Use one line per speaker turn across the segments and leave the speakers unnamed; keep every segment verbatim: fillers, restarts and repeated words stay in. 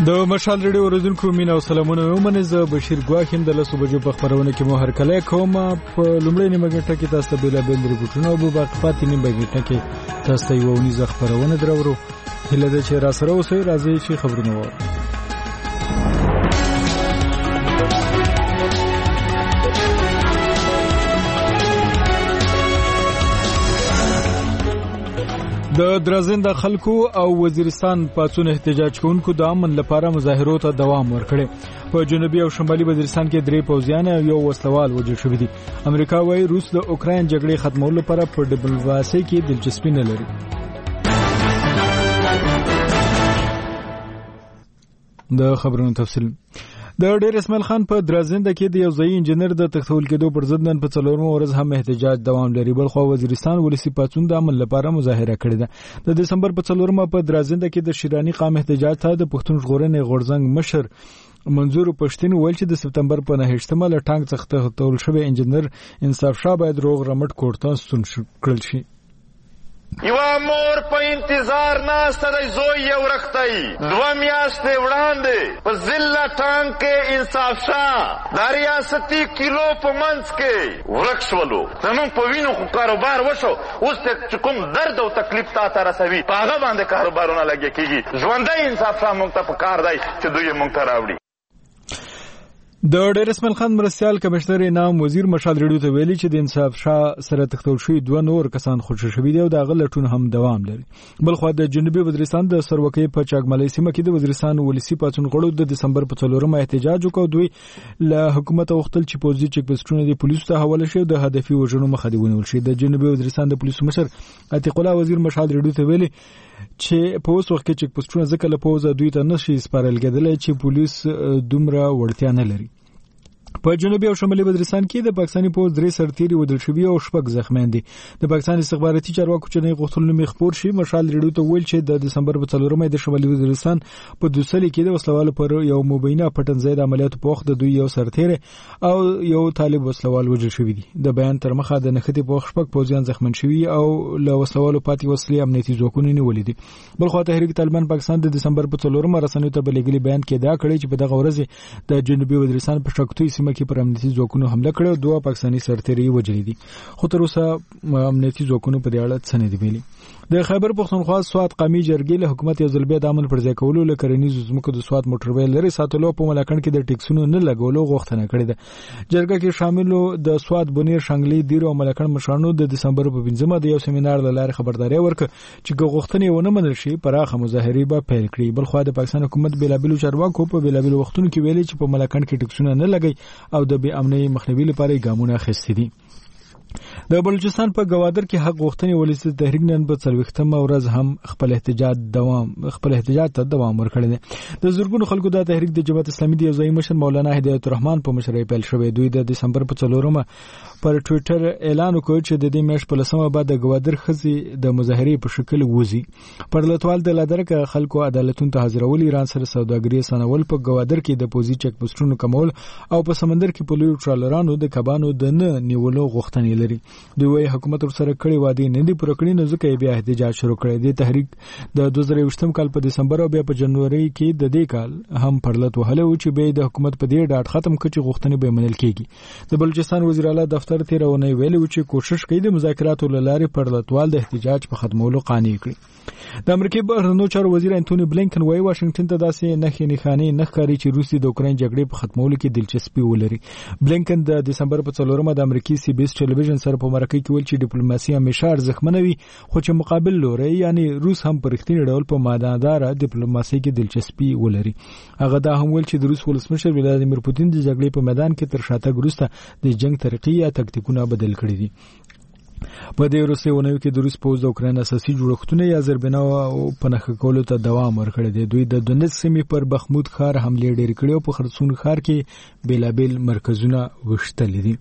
د مشال ریډیو اوریدونکو مینه او سلامونه ومنه. زه بشیر ګواخیم د لسو بجو په خبرونه کې مو هرکله کوم. په لومړی نیمه غنټه کې تاسو ته بیل بیل ریپورتونه او په باقی نیمه غنټه کې تاسو ته یو ونیزه خبرونه درورو. هله د چې را سره اوسئ، راځي چې خبرونه وو. د درزنده خلکو او وزیرستان پاتون احتجاج کوونکو د امن لپاره مظاهرو ته دوام ورکړي. په جنوبي او شمالي وزیرستان کې درې پوځیان او یو وسلوال وژل شوي دي. امریکا وايي روس د اوکراین جګړې ختمولو لپاره په ډیپلوماسي کې دلچسپي نه لري. د خبرونو تفصیل د ډیر اسماعیل خان په درزنده کې د یو ځای انجنیر د تختول کېدو پر ضد نن په څلورمه ورځ هم احتجاج دوام لري. بل خو وزیرستان ولسی پاتون د عمل لپاره مظاهره کړې ده. د دسمبر په څلورمه په درزنده کې د شیرانی قام احتجاج ته د پښتون ژغورنې غورځنګ مشر منظور پښتين ویل چې د سپتمبر په نهشتمه له ټانک څخه تول شوی انجنیر انصاف شاه باید روغ رمټ کوړه ستون کړل شي.
یو مور په انتظار ناسته دی زوی یې ورختای. دوه میاشتې وړاندې په ضلع ټانک کې انصاف شاه د ریاستي کیلو په منځ کې ورک شولو. زموږ په وینو خو کاروبار وشو. اوس چې کوم درد او تکلیف تا ته رسوي په هغه باندې کاروبارونه لګیا کېږي. ژوندی انصاف شاه موږ ته په کار دی چې دوی یې موږ ته راوړي.
د ډیر اسماعیل خان مرستیال کمشنر انعام وزیر مشال ریډیو ته ویلي چې د انصاف شاه سره تختول شوی دوه نور کسان خوشی شوي دي او د غلطون هم دوام لري. بل خو د جنوبي وزیرستان د سروکې په چاګملې سیمه کې د وزیرستان ولسی پاتون غړو د دسمبر په څلورمه احتجاج وکړ. دوی له حکومت غوښتل چې پولیسي چک پوسټونه د پولیسو ته حواله شي او د هدفي وژنو مخه دی ونیول شي. د جنوبي وزیرستان د پولیسو مشر عتیق الله وزیر مشال ریډیو ته ویلي چې په اوس وخت کې چک پوسټونه ځکه له پوزه دوی ته نشي سپارل کېدل چې پولیس دومره وړتیا نه لري. په جنوبي او شمالي وزیرستان کې د پاکستاني پوز درې سرتیري ودل شوي او شپږ زخمیان دي. د پاکستان استخباراتي چارواکو چې نه غوښتل نوم خبر شي. مشال ریډیو ته ویل چې د دسمبر په څلورمه د شمالي وزیرستان په دوسلي کې د وسلوال پر یو مبینه پټنځای د عملیاتو په وخت د دوی یو سرتیري او یو طالب وسلوال وژل شوی دي. د بیان تر مخه د نښتې په شپږ پوزیان زخمن شوي او له وسلوالو پاتې وسلې امنیتي ځواکونو نیولې دي. بل خو تحریک طالبان پاکستان د دسمبر په څلورمه رسنیو ته بلګلي بیان کې دا کړی چې په دغه ورځ د جنوبي وزیرستان په شکتوي سیمه کې پر امنیتي ځواکونو حمله کړې. دوه پاکستاني سرتیري وژل دي خو تر اوسه امنیتي ځواکونو په دې اړه څه نه دی ویلي. د خیبر پښتونخوا سواد قومي جرګې له حکومت یو ځل بیا د امن پر ځای کولو له کرنیزو ځمکو د سواد موټروي لري ساتلو په ملاکن کې د ټیکسونو نه لګولو غوښتنه کړې ده. جرګه کې شاملو د سواد بنیر شنګلي دیر او ملاکن مشرانو د دسمبر په پنځمه د یو سیمینار لاره خبرداري ورکړه چې غوښتنې ونه منل شي پراخه مظاهرې به پیل کړي. بل خو د پاکستان حکومت بلابل چارواکو په بلابل وختونو کې ویلي چې په ملاکن کې ټیکسونه نه لګي او د بې امنۍ مخنیوي لپاره ګامونه اخیستي دي. د بلوچستان په گوادر کې حق غوښتنې ولسی تحریک نن په څلوېښتمه ورځ هم خپل احتجاج دوام خپل احتجاج ته دوام ورکړی دی. د زورګونو خلکو د تحریک د جماعت اسلامي د ځای مشر مولانا هدایت الرحمن په مشرۍ پیل شوی. دوی د دسمبر په څلورمه پر ټوئیټر اعلان وکړ چې د دې میاشتې په لسمه بعد د گوادر خزي د مظاهرې په شکل وځي. پر لټوال د لادرکه خلکو عدالتونو ته حاضرول ایران سره سوداګري سنول په گوادر کې د پوزي چک پوسټونو کمول او په سمندر کې په لوی ټرالرانو د کبانو د نه نیولو غوښتنې لري. دوی وايي حکومت ورسره کړي وعده نه دي پوره کړي نو ځکه بیا احتجاج شروع کړي. د تحریک د دوه زره یوولسم کال په دسمبر او بیا په جنوري کې د دې کال هم پرلط وهله و چې به د حکومت په دې ډاټ ختم کړي غوښتنې به منل کیږي. د بلوچستان وزیر اعلی دفتر تیرونه ویلي و چې کوشش کوي د مذاکراتو لارې پرلطوال د احتجاج په ختمولو قانع کړي. د امریکای بهرنیو چارو وزیر انټونی بلینکن وايي واشنگټن ته داسې نخې نښانې نه ښکاري چې روسي د اوکراین جګړې په ختمولو کې دلچسپي ولري. بلینکن د دسمبر په څلورمه د امریکای سی بي اس ټلویزیون سره په مرکه کې ویل چې ډیپلوماسي همیشه ارزښتمنه وي خو چې مقابل لوري یعنی روس هم په رښتیني ډول په مادهدار ډیپلوماسي کې دلچسپي ولري. هغه دا هم ویل چې د روس ولسمشر ولادیمیر پوتین د جګړې په میدان کې تر شاته ګروسته د جنگ طریقې یا تکتیکونه بدل کړي دي. په دې وروستي ونیو کې د روس پوز د اوکراین اساسي جوړښتونه یا زربنا او پنځه کولو ته دوام ورکړی دی. دوی د دونیتسک سیمې پر بخمود ښار حملې ډېر کړې او په خرسون ښار کې بیلابل مرکزونه وشتلې دي.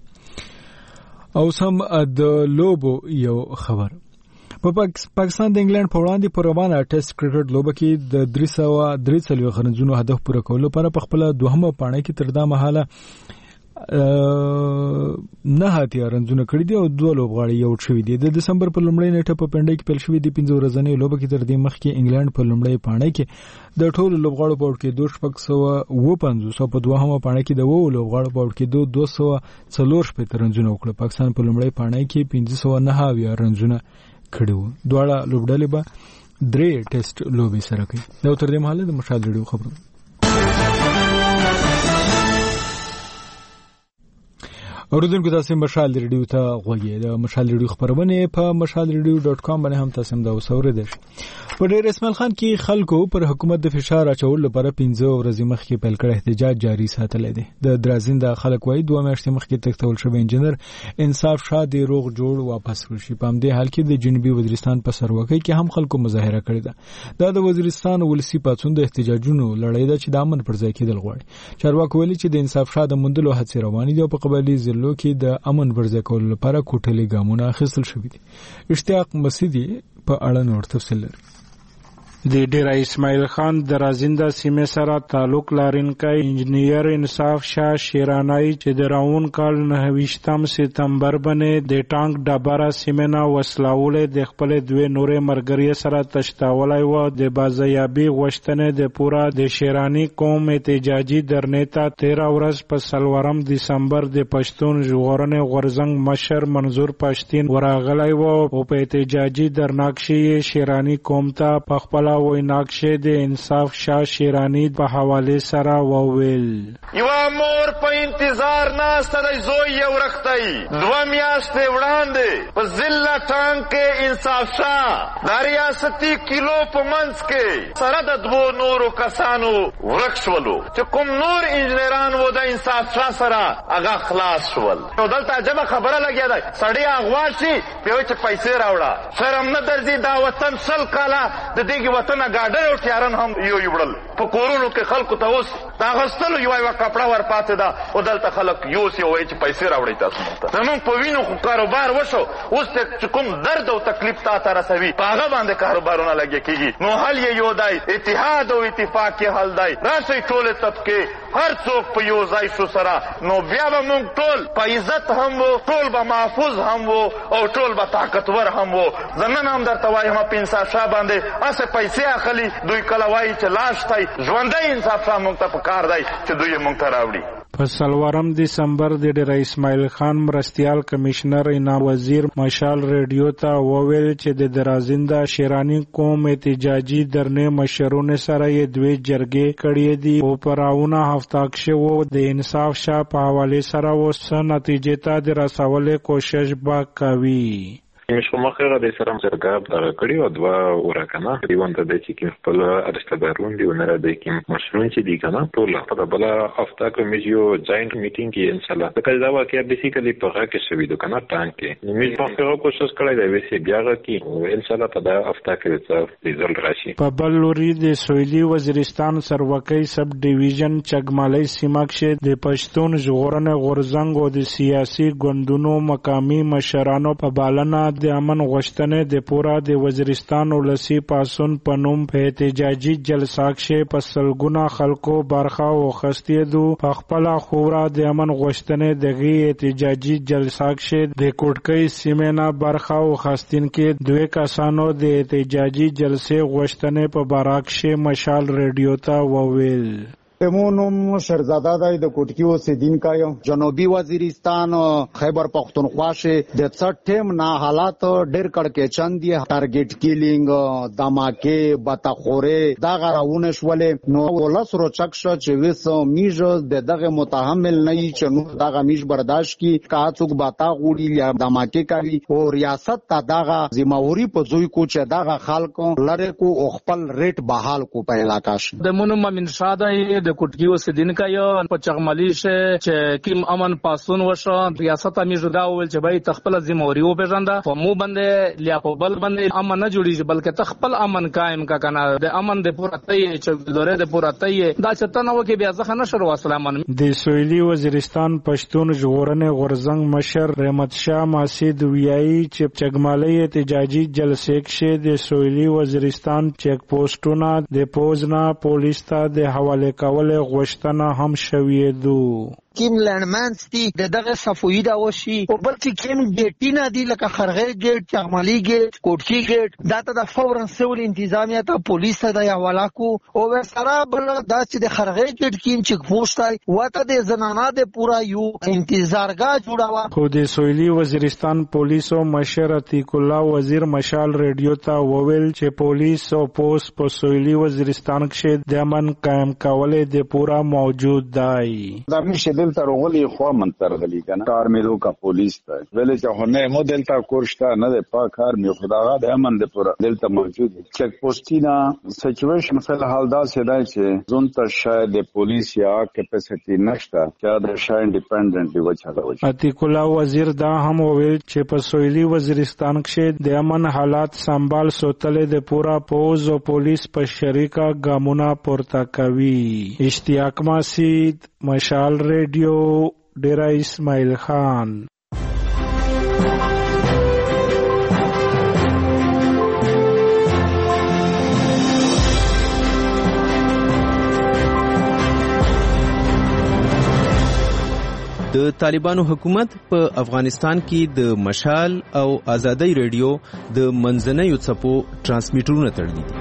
او سم د لوبو یو خبر په پاکستان د انګلند په وړاندې په روانه ټیسټ کرکټ لوبه کې د درې سوه درې څلوېښت رنزونو هدف پوره کولو لپاره په خپل دوهمه پاڼه کې تر دا مهاله نه هاتیا رنځونه کړی دي او دوه لوبغاړي یو شوي دي. د دسمبر په لومړۍ نیټه په پنډۍ کې پیل شوې دي پنځه ورځنۍ لوبه کې تر دې مخکې انګلند په لومړۍ پاڼۍ کې د ټولو لوبغاړو په وړ کې دوه شپږ سوه اوه پنځوس او په دوهمه پاڼۍ کې د اوو لوبغاړو په وړ کې دوه سوه څلور شپېته رنځونه وکړه. پاکستان په لومړۍ پاڼۍ کې پنځه سوه نهه اویا رنځونه کړي وو. دواړه لوبډلې به درې ټیسټ لوبې سره کوي. دا تر دې مهاله د مشال ریډیو خبرونه. اوریدونکو تاسو مشال ریډیو ته غوږی د مشال ریډیو خبرونه په مشال ریډیو ډاټ کام باندې هم تاسو دا وسوریدئ. په ډیر اسماعیل خان کې خلکو پر حکومت د فشار اچول لپاره پنځه ورځې مخکې پیل کړ احتجاج جاری ساتل دي. د درازین د خلک وایي دوه میاشتې مخکې تختول شوی انجنیر انصاف شاه د روغ جوړ واپس ورشي. په همدې حال کې د جنوبي وزیرستان په سروکۍ کې هم خلکو مظاهره کړې ده. دا د وزیرستان ولسی پاتون د احتجاجونو لړۍ ده چې د امن پر ځای کېدل غواړي. چارواکو ویلي چې د انصاف شاه د موندلو هڅې روانې دي او په قبایلي ضلعو کې د امن پر ځای کولو لپاره کوټلې ګامونه اخیستل شوي دي. اشتیاق مسیدي په اړه نور تفصیل لري.
د ډیر اسماعیل خان درازنده سیمه سره تعلق لرونکی انجنیر انصاف شاه شیرانای چې د راون کال نهویشتم سپتمبر باندې د ټانک ډبره سیمه نه وسلاول د خپل دوه نورې مرګري سره تشتاولای و. د بازیابي غوښتنه د پورا د شیرانی قوم احتجاجي درنیتا تیرہ ورځ په سلورم دسمبر د پښتون ژغورنې غورزنګ مشر منظور پښتين ورغلای و او په احتجاجي درناکشي شیرانی قوم ته په خپل وی ناکشه د انصاف شاه شیرانی په حواله سره وویل.
یو مور په انتظار ناسته د زوی یو رختای دوه میاشتې وړاندې په ضلع ټانک کې انصاف شاه د ریاستي کیلو په منځ کې سره د دوو نورو کسانو ورک شولو چې کوم نور انجنیران وو د انصاف شاه سره هغه خلاص شول. نو دلته عجبه خبره لګیا ده سړی اغوا شي په چې پیسې راوړه شرم نه درځي دا وطن سل کاله د دې وطن گاډر او تیارن هم یو یوړل په کورونو کې خلکو ته اوس دا غستلو یو یو کپڑا ور پاتې دا او دلته خلک یو سی وای چې پیسې راوړي تاسو ته زمون په وینو خو کاروبار وشو اوس ته کوم درد او تکلیف تا ته رسوي هغه باندې کاروبارونه لګي کیږي. نو حل یې یو دی اتحاد او اتفاق کې حل دی. راشي ټول طبقه هر څوک په یو ځای شو سره نو بیا به موږ ټول په عزت هم وو ټول به محفوظ هم وو او ټول به طاقتور هم وو. زمون هم درته وایم په انصاف شاه باندې اسه پیسې اخلي دوی کله وایي چې لاش تای ژوندۍ انصاف شاه موږ ته پکار دی چې دوی موږ ته راوړي.
په سلورم دسمبر د ډیر اسماعیل خان مرستیال کمشنر اینا وزیر مشال ریډیو ته وویل چې د درازنده شیرانی قوم احتجاجي درنې مشرونه سره یې دوی جرګې کړې دي او پراونه هفتاکشه وو د انصاف شاه په حواله سره وسه نتیجې ته د رسولې کوشش با کوي.
میشه ما خیلی در سرم زرگاب داره کردی و دو ورکنا دیوان داده چی که پل ارشتبارون دیو نراده که مشرون چی دیگه نه طولا پدا بلا افتا که میجیو جاینت میتینگ کی انشالله دکل دوا که بیسیکلی پاقا که شویدو کنا تانکی میج پاقا کوشش کردی دویسی بیاغا کی انشالله پدا افتا که بیتا دیزل راشی. په بل لوري د سویلي وزیرستان سروکۍ سب ډیویژن چګمالۍ سیمه کې د پښتون ژغورنې غورځنګ او د سیاسي ګوندونو مقامي مشرانو په بالنا د امن غوښتنې د پورا د وزیرستان ولسی پاسون پنوم په احتجاجي جلسه کې په سلګونه خلکو برخه واخیستې دو. په خپل خورا د امن غوښتنې دغه احتجاجي جلسه کې د کوټکۍ سیمه برخه واخیستین کې دوه کسانو د احتجاجي جلسې غوښتنې په باراکشه مشال ریډیو ته وویل.
امونم شهرزاده د کوټکی اوسیدونکو یم جنوبي وزیرستان خیبر پختونخوا شه د څټ ټیم نه حالات ډېر کړکېچن دي. ټارګټ کیلینګ دماکه بتخوره دا غراونه شولې نو ولس روچک شو چې وس میج د دغه متحمل نه ای چې نو دغه میج برداشت کی کا څوک باتا غوړي یا دماکه کوي او ریاست ته دغه ذمہوري په زوی کو چې دغه خلکو لره کو خپل ریټ بحال کو په علاقہ ش
د مونږ ممن شاده د کوټکی اوسیدونکو یو په چغمالي شه چې کیم امن پاسون وشو ریاست امیر دا ول چې به تخپل ذمہوري او پیژنده په مو باندې لیا په بل باندې امن نه جوړیږي بلکې تخپل امن قائم کا کنه د امن د پوره تای چې دوره د پوره تای دا چې تنه وکي بیا ځخه نشر وسلام
د سویلي وزیرستان پښتون ژغورنې غورځنګ مشر رحمت شاه ماسید ویایي چې چغمالي احتجاجي جلسې کې د سویلي وزیرستان چیک پوسټونه د پوزنا پولیس ته د حواله کول غوښتنه هم شوې دو.
کیم لندمنز دي دغه صفوي دا وشي او بل چې کیم ګیټینا دي لکه خرغې ګیټ چغمالي ګیټ کوټکی ګیټ دا ته د فورن سیول انتظامیه ته پولیس ته د حواله کو او سره بل دا چې د خرغې ګیټ کیم چې پوښتای وته د زنانه د پورا یو انتظارګاه جوړاوه.
خو د سویلي وزیرستان پولیسو مشر عتیق الله وزیر مشال ریډیو ته وویل چې پولیس او پوس په سویلي وزیرستان کې د امن قائم کولو د پورا موجود دی.
دا نشه دلته رغلی خو منتر غلی کنه کار مې دوه پولیس ته ویل چې هونه مو دلته کورشته نه د پاک کار مې خدای د امن د پورا دلته موجود چک پوسټینا سچويشن فل حال دا سیدای چې زون ته شاید د پولیس یا کیپاسټی نشته چې دا شاید انډیپندنټلی وچاله.
عتیق الله وزیر دا هم ویل چې په سویلي وزیرستان کې د امن حالات سنبال ساتل د پورا پوز او پولیس په شریکه ګامونه پورته کوي. اشتیاق ماسید، مشال ریډیو، ډیرا اسماعیل خان.
د طالبانو حکومت په افغانستان کې د مشال او آزادۍ ریډیو د منځنیو څپو ترانسمیټرونه تړلي دي.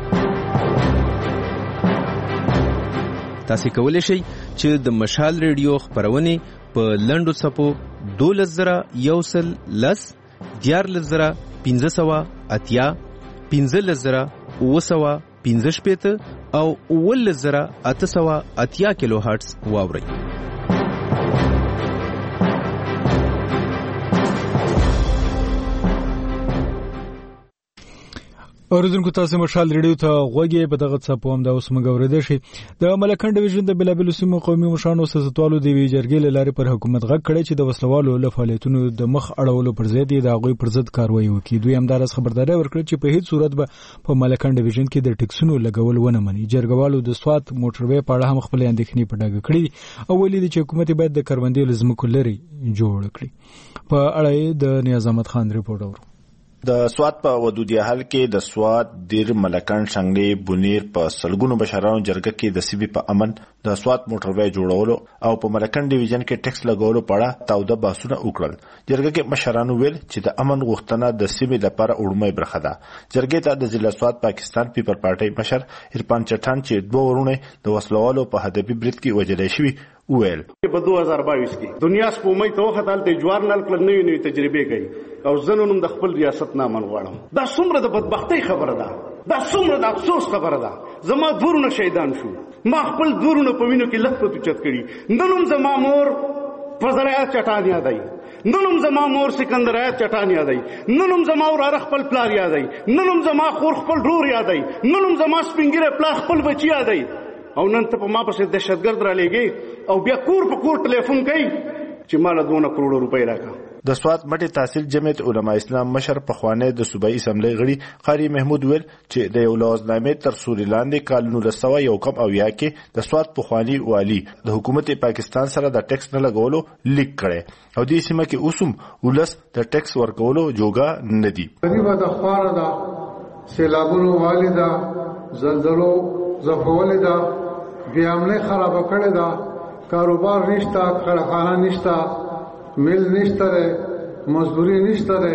تاسو کولی شئ چې د مشال ریډیو خبرونه په لنډو څپو دولس زره یو سل لس دیارلس زره پنځه سوه اتیا پنځلس زره اوه سوه پنځه شپېته او اوولس زره اته سوه اتیا کیلو هرټز واورئ.
اوریدونکو تاسو مشال ریډیو ته غوږی په دغه څپو هم دا اوس موږ اورېدای شي. د ملکن ډیویژن د بلابلو سیمو قومي مشرانو سیاستوالو د وی جرګې له لارې پر حکومت غږ کړی چې د وسلوالو له فعالیتونو د مخ اړولو پر ضد د هغوی پر ضد کاروایی وکړي. دوی همدارس خبرداری ورکړه چې په هیڅ صورت به په ملکن ډیویژن کې د ټکسونو لګول ونه مني. جرګوالو د سوات موټروي په اړه هم خپل اندېښنې په ډاګه کړې او ویلي دي چې حکومت باید د کروندې له ځمکو لرې جوړ کړي. په اړه د نیاز احمد خان ریپورټ اورو.
د سوات په ودودیه حل کې د سوات دیر ملکن شنګلې بونیر په سلګونو بشرانو جرګه کې د سیبي په امن د سوات موټروي جوړولو او په ملکن ډیویژن کې ټیکس لګولو په اړه تاوده بحثونه وکړل. جرګه کې مشرانو ویل چې د امن غوښتنه د سیمې لپاره اړمۍ برخه ده. جرګې ته د ضلع سوات پاکستان پیپل پارټي مشر عرفان چټان چې دوه ورونه د وسلوالو په هدفي برید کې وژل شوي ویل
په دوه هزار باییس کې دنیا سپومې ته وختل ته جوار نل کړل نوې نوې تجربې کوي او زنونو د خپل ریاست نامه غواړم. دا څومره د بدبختی خبره ده، دا څومره د افسوس خبره ده. زما دورونه شهیدان شو، ما خپل دورونه په وینو کې لخت پټ چت کړي. ننوم زما مور فزریا چټان یادای، ننوم زما مور سکندریا چټان یادای، ننوم زما ور خپل پلار یادای، ننوم زما خور خپل رور یادای، ننوم زما سپینګره پلار خپل بچی یادای. او نن ته په ما پسې دهشتګرد را لېږي او بیا کور په کور ټلیفون کوي چې مال دونه کروڑ روپۍ راکړه.
د سوات مټي تحصیل جمعیت علما اسلام مشر په خوانه د صوبایي اسمبلی غړي قاری محمود ویل چې د یو لوزنامې تر سوري لاندې کال نولس سوه یو کم اویا کې د سوات پخوانی والی د حکومت پاکستان سره د ټیکس نه لګولو لیک کړي او دې سیمه کې اوسم ولس د ټیکس ورکولو جوګه نه دي.
غریبه د خوار دا سیلابونو والدا زلزلو زفول دا بیامنه خراب کړی دا کاروبار نشتا، کارخانه نشتا، مل نشته ده، مزدوری نشته ده،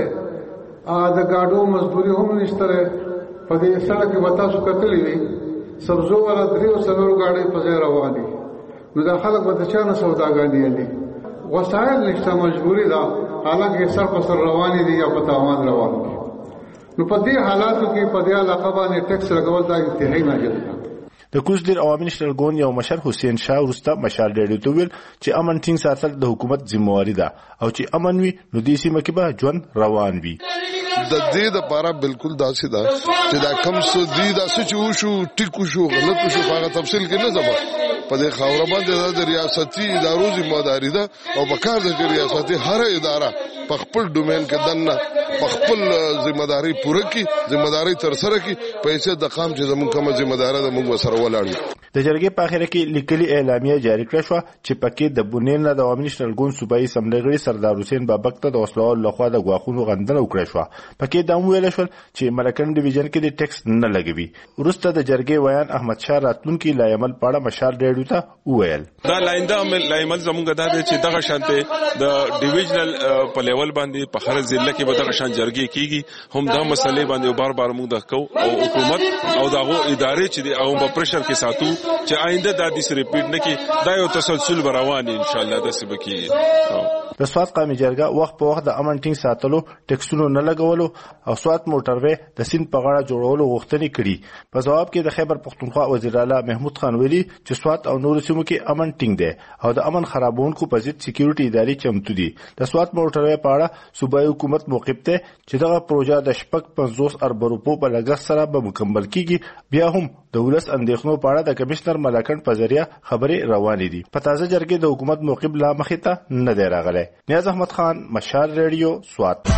ا د گاډو مزدوری هم نشته ده. په دې سړک کې وتا سو کتلې وي سبزو والا دریو سلور گاډي په ځای روان دي. نو دا خلک به چا نه سوداګانې دي، وسایل نشته، مجبوری ده. حالانکه سر په سر روان دي یا په تاوان روان دي. نو په دې حالاتو کې په دې علاقه باندې ټیکس لګول دا انتهایی ناجیز ده.
د کوچ عوامي شترګون یو مشر حسین شاه ورسته مشال ډېډو ته ویل چې امن ټینګ ساتل د حکومت ذمہواری ده او چې امن وي نو د سیمه کې به ژوند روان وي.
د دې د لپاره بالکل داسې ده چې دا کم څه دي داسې چې وشو ټیکو شو غلط شو هغه تفصیل کې نه ځم. په دې خاور باندې د ریاستي ادارو ذمہداري ده او په کار د ریاستي هر اداره په خپل ډومین کې دنه په خپل ذمہداري پوره کړي، ذمہداري تر سره کړي، پیسې د قام چې زموږ کومه ذمہداري ده موږ سره ولاړو.
د جرګې په اخر کې لیکلي اعلامیه جاری کړه شو چې پکې د بونیر نه د عوامي شلګون صوبایي سملغړي سردار حسین بابک ته د وسلو لخوا د غواخونو غندنه وکړه شو. پکې دا ویل شو چې ملکن ډیویژن کې د ټیکس نه لګوي. ورسته د جرګې ویان احمد شاه راتلونکي لایمل پاړه مشال ریډیو ته وویل
دا لاینده لایمل زمونږ دا چې دغه شانته د ډیویژنل په لیول باندې په هر ضلع کې به دغه شان جرګې کیږي. هم دا مسلې باندې بار بار موږ د کو او حکومت او دغه ادارې چې د او په پرشر کې ساتو چې آینده د دې ریپیټ نه کی دا یو تسلسل روان ان شاء الله د سبکی.
د سوات قومي جرګه وخت په وخت د امن ټینګ ساتلو ټیکسونو نه لګولو او سوات موټروي د سین په غاړه جوړولو غوښتنې کړي. په جواب کې د خیبر پختونخوا وزیر اعلی محمود خان ویلي چې سوات او نور سیمو کې امن ټینګ دی او د امن خرابونکو په ضد سکیورټي ادارې چمتو دي. د سوات موټروي په اړه صوبایي حکومت موقف ته چې دغه پروژه د شپږ پنځوس ارب روپو په لګښت سره به مکمل کیږي. بیا هم د ولس اندېښنو په اړه د کمشنر ملکن په ذریعہ خبرې روانې دي. په تازه جرګې د حکومت موقف لا مخې ته نه دی راغلی. نیاز احمد خان، مشال ریډیو، سوات.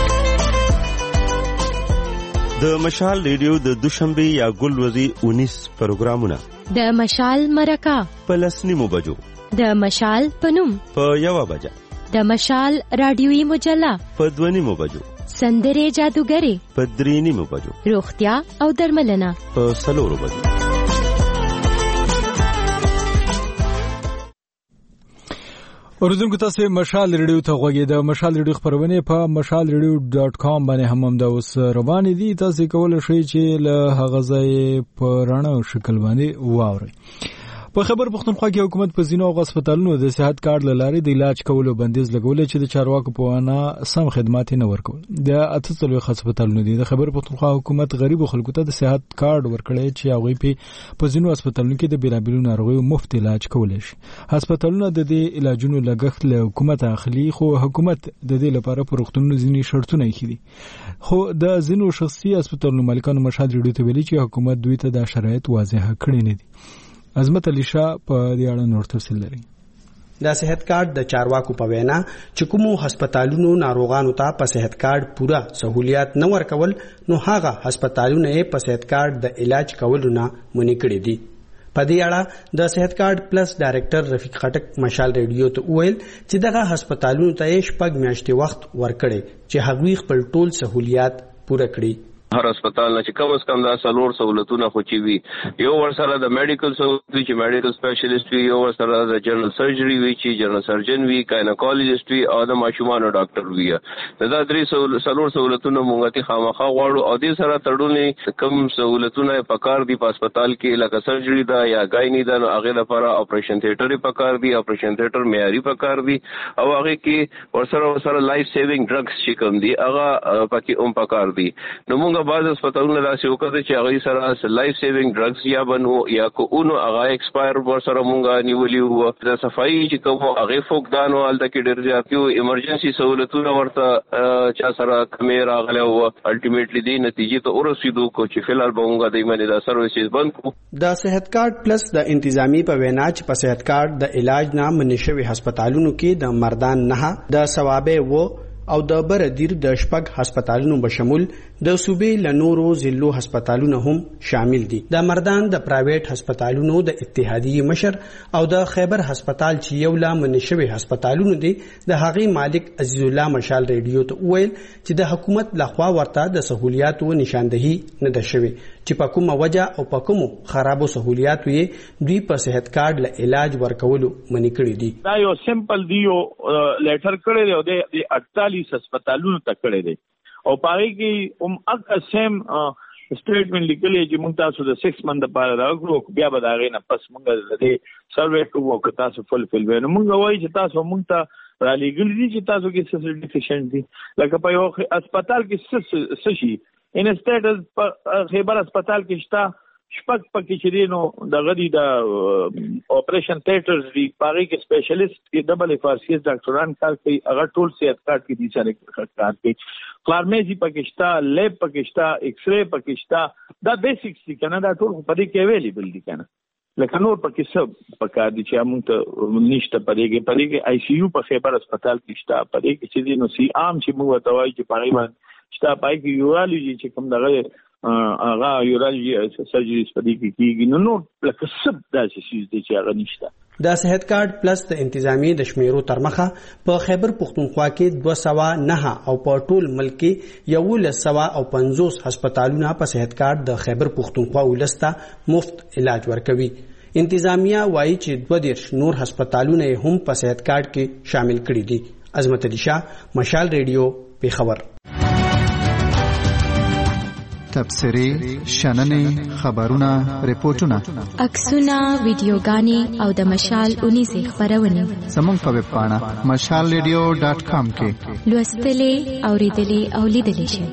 د مشال ریډیو د دوشنبه یا ګلوري انیس پروګرامونه
د مشال مرکه
په لسنیمو بجو،
د مشال پنوم په
یو بجه،
د مشال رادیوي مجله
په دونیمو بجو،
سندره جادوګری
په درینیمو بجو،
روغتیا او درملنه
په سلورو بجو.
اوریدونکو تاسو مشال ریډیو ته غوږی د مشال ریډیو خبرونه په مشال ریډیو ډاټ کام باندې هم هم دا اوس روان دي. تاسو کولای شئ چې له هغه ځای په رڼا شکل باندې واورئ. په خبر پختونخوا کې حکومت په ځینو هسپتالونو د صحت کارت لارې د علاج کولو بندیز لګول چې د چارواکو په وینا سم خدمات نه ورکول. د اتلو هسپتالونو د خبر پختونخوا حکومت غریب خلکو ته د صحت کارت ورکړي چې هغه په په ځینو هسپتالونو کې د بیلابیلو ناروغیو مفت علاج کولای شي. هسپتالونه د دې علاجونو لګښت له حکومت اخلي، خو حکومت د دې لپاره په روغتونونو ځینې شرطونه کړي. خو د ځینو شخصي هسپتالونو مالکانو مشهد ریډیو ته ویلي چې حکومت دوی ته د شرایط واضح کړي نه دي. عظمت علی شاه په دې اړه نور تفصیل لري.
د صحت کارت د چارواکو په وینا چې کومو هسپتالونو ناروغانو ته په صحت کارت پورا سہولیات نه ورکول، نو هغه هسپتالونه یې په صحت کارت د علاج کولو نه منع کړي دي. په دې اړه د صحت کارت پلس ډایریکټر رفیق خټک مشال ریډیو ته وویل چې دغه هسپتالونو ته شپږ میاشتې وخت ورکړي چې هغوی خپل ټول سہولیات پوره کړي.
هر هسپتال نه چې کم از کم دا څلور سہولتونه خو چې وي، یو ورسره د میډیکل سہولت وي چې میډیکل سپیشلیسټ وي، یو ورسره د جنرال سرجری وي چې جنرال سرجن وي، کایناکالوجیسټ وي او د ماشومانو ډاکټر وي. دا درې څلور سہولتونه مونږ ته خامخا غواړو او دې سره تړونې کم سہولتونه پکار دي په هسپتال کې، لکه سرجری دا یا گاینی دا، نو هغه لپاره اپریشن تھیټر پکار دي، اپریشن تھیټر معیاري پکار دي او هغه کې ورسره ورسره لایف سیوینګ ډرګز چې کوم دي هغه پکې هم پکار دي. نو مونږ بعض هسپتالونه داسې وکړي چې هغه سره لایف سیوینګ ډرګز یا بنو یا کو اونو هغه ایکسپایر ورسره مونږه نیولي وو. د صفایي چې کوم هغه فوکدانو هلته کې ډېر زیات یو ایمرجنسي سہولتونه ورته چا سره کمې راغلی وو. الټیمیټلی دې نتیجې ته ورسېدو کو چې فلحال به مونږه د باندې دا سروسز بند کړو.
د صحت کارت پلس د انتظامی په وینا چې په صحت کارت د علاج نه منع شوي هسپتالونو کې د مردان نه د ثوابه وو او د بردیر د شپږ هسپتالونو بشمول د صوبې لنورو ضلعو هسپتالونه هم شامل دي. د مردان د پرایویټ هسپتالونو د اتحادیې مشر او د خیبر هسپتال چې یو لا منع شوي هسپتالونو دي د هغې مالک عزیز الله مشال ریډیو ته وویل چې د حکومت لخوا ورته د سہولیاتو نشاندهي نه ده شوې چې په کومه وجه او په کومو خرابو سہولیاتو یې دوی په صحت کارت له علاج ورکولو منع کړي دي.
دا یو سمپل دی، یو لیټر کړی دی او د اړتالیس هسپتالونو ته کړی دی او پاره کې هم اګ سیم سټیټمنټ لیکلی چې موږ تاسو د سکس منت لپاره راغلو، بیا به دا غي نه پس موږ د سروې کوو که تاسو فل فل وینو. موږ وایي چې تاسو موږ ته را لېږلي دي چې تاسو کې څه ډیفیشنټ دي، لکه په یو هسپتال کې څه څه شي انسټیټ په خیبر هسپتال کې شته شپږ پکې چې دی نو دغه دی د اپریشن تھیټرز دی، پاره کې سپیشلیسټ کې ډبل اف آر سی ایس ډاکټران کار کوي، هغه ټول صحت کارت کې دي چې کار کوي. فارمیسی پکې شته، لیب پکې شته، ایکس ری پکې شته، دا بیسکس دي کنه، دا ټول په دې کې اویلیبل دي کنه. لکه نور پکې څه پکار دي چې موږ ته نشته. پدې کې پدې کې آی سی یو په خیبر هسپتال کې شته، پدې کې چې دی نو سی عام چې موږ ته وایي چې پاره باندې شته، پای کې یورالوجي چې کوم دغه هغه یورالجی سرجریز په دې کې کیږي نو نو لکه سب داسې شي چې هغه نشته.
د صحت کارت پلس د انتظامی د شمیرو تر مخه په خیبر پختونخوا کې دوه سوه نه او په ټول ملک کې یولس سوه او پنځوس هسپتالونه په صحت کارت د خیبر پختونخوا ولسته مفت علاج ورکوي. انتظامیه وایي چې دوه دیرش نور هسپتالونه هم په صحت کارت کې شامل کړي دي. عظمت علي شاه، مشال ریډیو، پیښور.
تبصرې، شننې، خبرونه، ریپورتونه،
عکسونه، ویډیوګانې او د مشال اونیزې خپرونې
زموږ په ویب پاڼه مشال ریډیو ډاټ کام کې
لوستلې، اورېدلې او لیدلې شئ.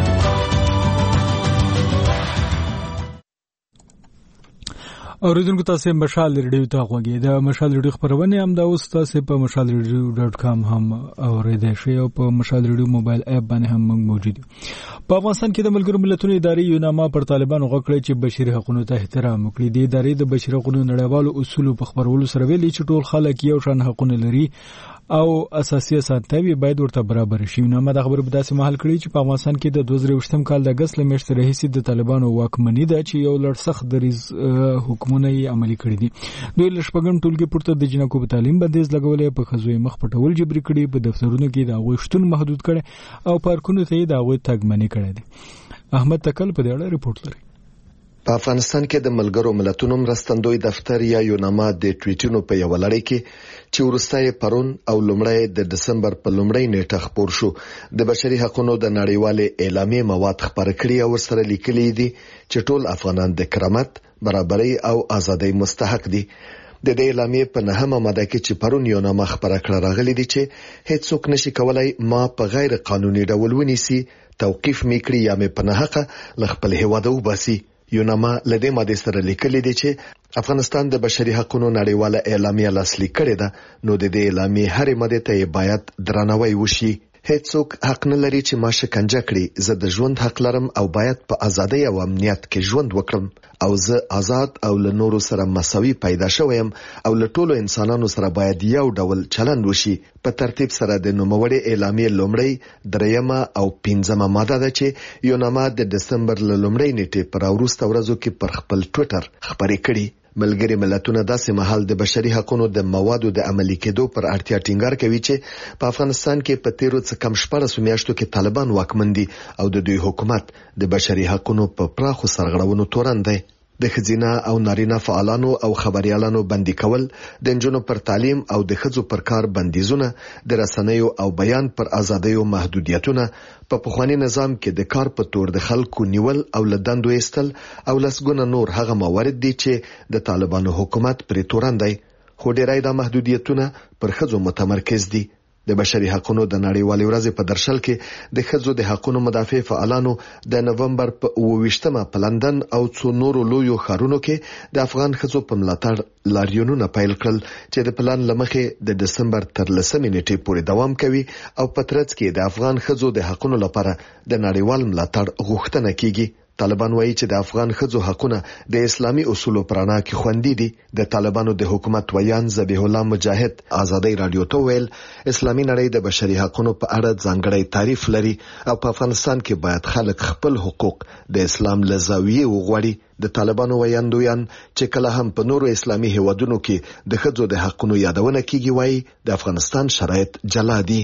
اوریدونکو تاسو مشال ریډیو ته غوږی د مشال ریډیو خبرونه هم دا اوس تاسو په مشال ریډیو ډاټ کام هم اوریدئ شئ او په مشال ریډیو موبایل اپ باندې هم موجود دي. په افغانستان کې د ملګرو ملتونو ادارې یوناما پر طالبانو غوښتل چې بشري حقوقو ته احترام وکړي. د ادارې د بشري حقوقو نړیوالو اصولو په خبرولو سره ویلي چې ټول خلک یو شان حقوق لري او اساسي اسانتیاوي باید ورته برابر شي. یوناما د خبرو په داسې محل کړی چې په افغانستان کې د دوه زره اووه کال د اگست لمشت رئیس د طالبانو واکمنۍ ده چې یو لړ سخت دریز حکومونه یې عملي کړی دي. دوی لشپګن ټولګي پورته د جنکو په تعلیم بندیز لګولې، په خزوی مخ پټول جبري کړي، په دفترونو کې د غوښتون محدود کړي او پارکونو ته د غوښ تګمنې کړي دي. احمد تکل په دې اړه ریپورت لري.
په افغانستان کې د ملګرو ملتونو مرستندوی دفتر یا یوناما د ټویټونو په یو لړۍ کې چې ورستای پرون او لومړی د دسمبر په لومړۍ نیټه خبر شو د بشري حقوقو د نړیوالې اعلامیې مواد خبر کړي او سره لیکلي دي چې ټول افغانان د کرامت، برابرۍ او ازادۍ مستحق دي. د دې اعلامیې په نهمه ماده کې چې پرون یوناما خبره کړه راغلي دي چې هیڅ څوک نشي کولای ما په غیر قانوني ډول ونیسي، توقيف میکړي یا مې په ناحقه ل خپل هیواد وباسي. یوناما لدې ماده سره لیکلي دي چې افغانستان د بشري حقوقو نړیواله اعلامیه لاسلیک کړې ده، نو د دې اعلامیې هرې ماده ته باید درناوی وشي. هیڅوک حق نه لري چې ما شکنجه کړي. زه د ژوند حق لرم او باید په ازادۍ او امنیت کې ژوند وکړم او زه آزاد او له نورو سره مساوي پیدا شوم او له ټولو انسانانو سره باید یو ډول چلند وشي. په ترتیب سره د نوموړې اعلامیې لومړی، دریمه او پنځمه ماده ده چې یوناما د دسمبر له لومړۍ نیټې پر وروسته ورځو کې پر خپل ټویټر خبرې کړي. ملګری ملتونه داسې مهال د بشري حقوقو د موادو د عملي کېدو پر اړتیا ټینګار کوي چې په افغانستان کې په تیرو څه کم شپږ میاشتو کې طالبان واکمن دي او د دوی حکومت د بشري حقوقو په پراخو سرغړونو تورن دی. د خزینه او نارینه فعالانو او خبريالانو بندي کول، د نجونو پر تعلیم او د ښځو پر کار بندیزونه، د رسنیو او بیان پر ازادیو محدودیتونه، په پخوانی نظام کې د کار په تور د خلکو نیول او لدندو ایستل او لسګونه نور هغه موارد دي چې د طالبانو حکومت پرې تورن دی. خو ډیری د محدودیتونه پر ښځو متمرکز دي. د بشري حقوقو د نړیوالې ورځې په درشل کې د ښځو د حقوقو مدافع فعالانو د نومبر په اووه ویشتمه په لندن او څو نورو لویو ښارونو کې د افغان ښځو په ملاتړ لاریونونه پیل کړل چې د پلان لمخې د دسمبر تر لسمې نیټې پورې دوام کوي او په ترڅ کې د افغان ښځو د حقوقو لپاره د نړیوال ملاتړ غوښتنه کیږي. طالبان وایي چې د افغان ښځو حقونه د اسلامي اصولو پر رڼا کې خوندي دي. د طالبانو د حکومت ویان ذبیح الله مجاهد ازادي رادیو ته ویل اسلامي نړۍ د بشري حقوقو په اړه ځانګړی تعریف لري او په افغانستان کې باید خلک خپل حقوق د اسلام له زاویې وغواړي. د طالبانو ویاندویان چې کله هم په نورو اسلامي هیوادونو کې د ښځو د حقوقو یادونه کیږي وایي د افغانستان شرایط جلا دي.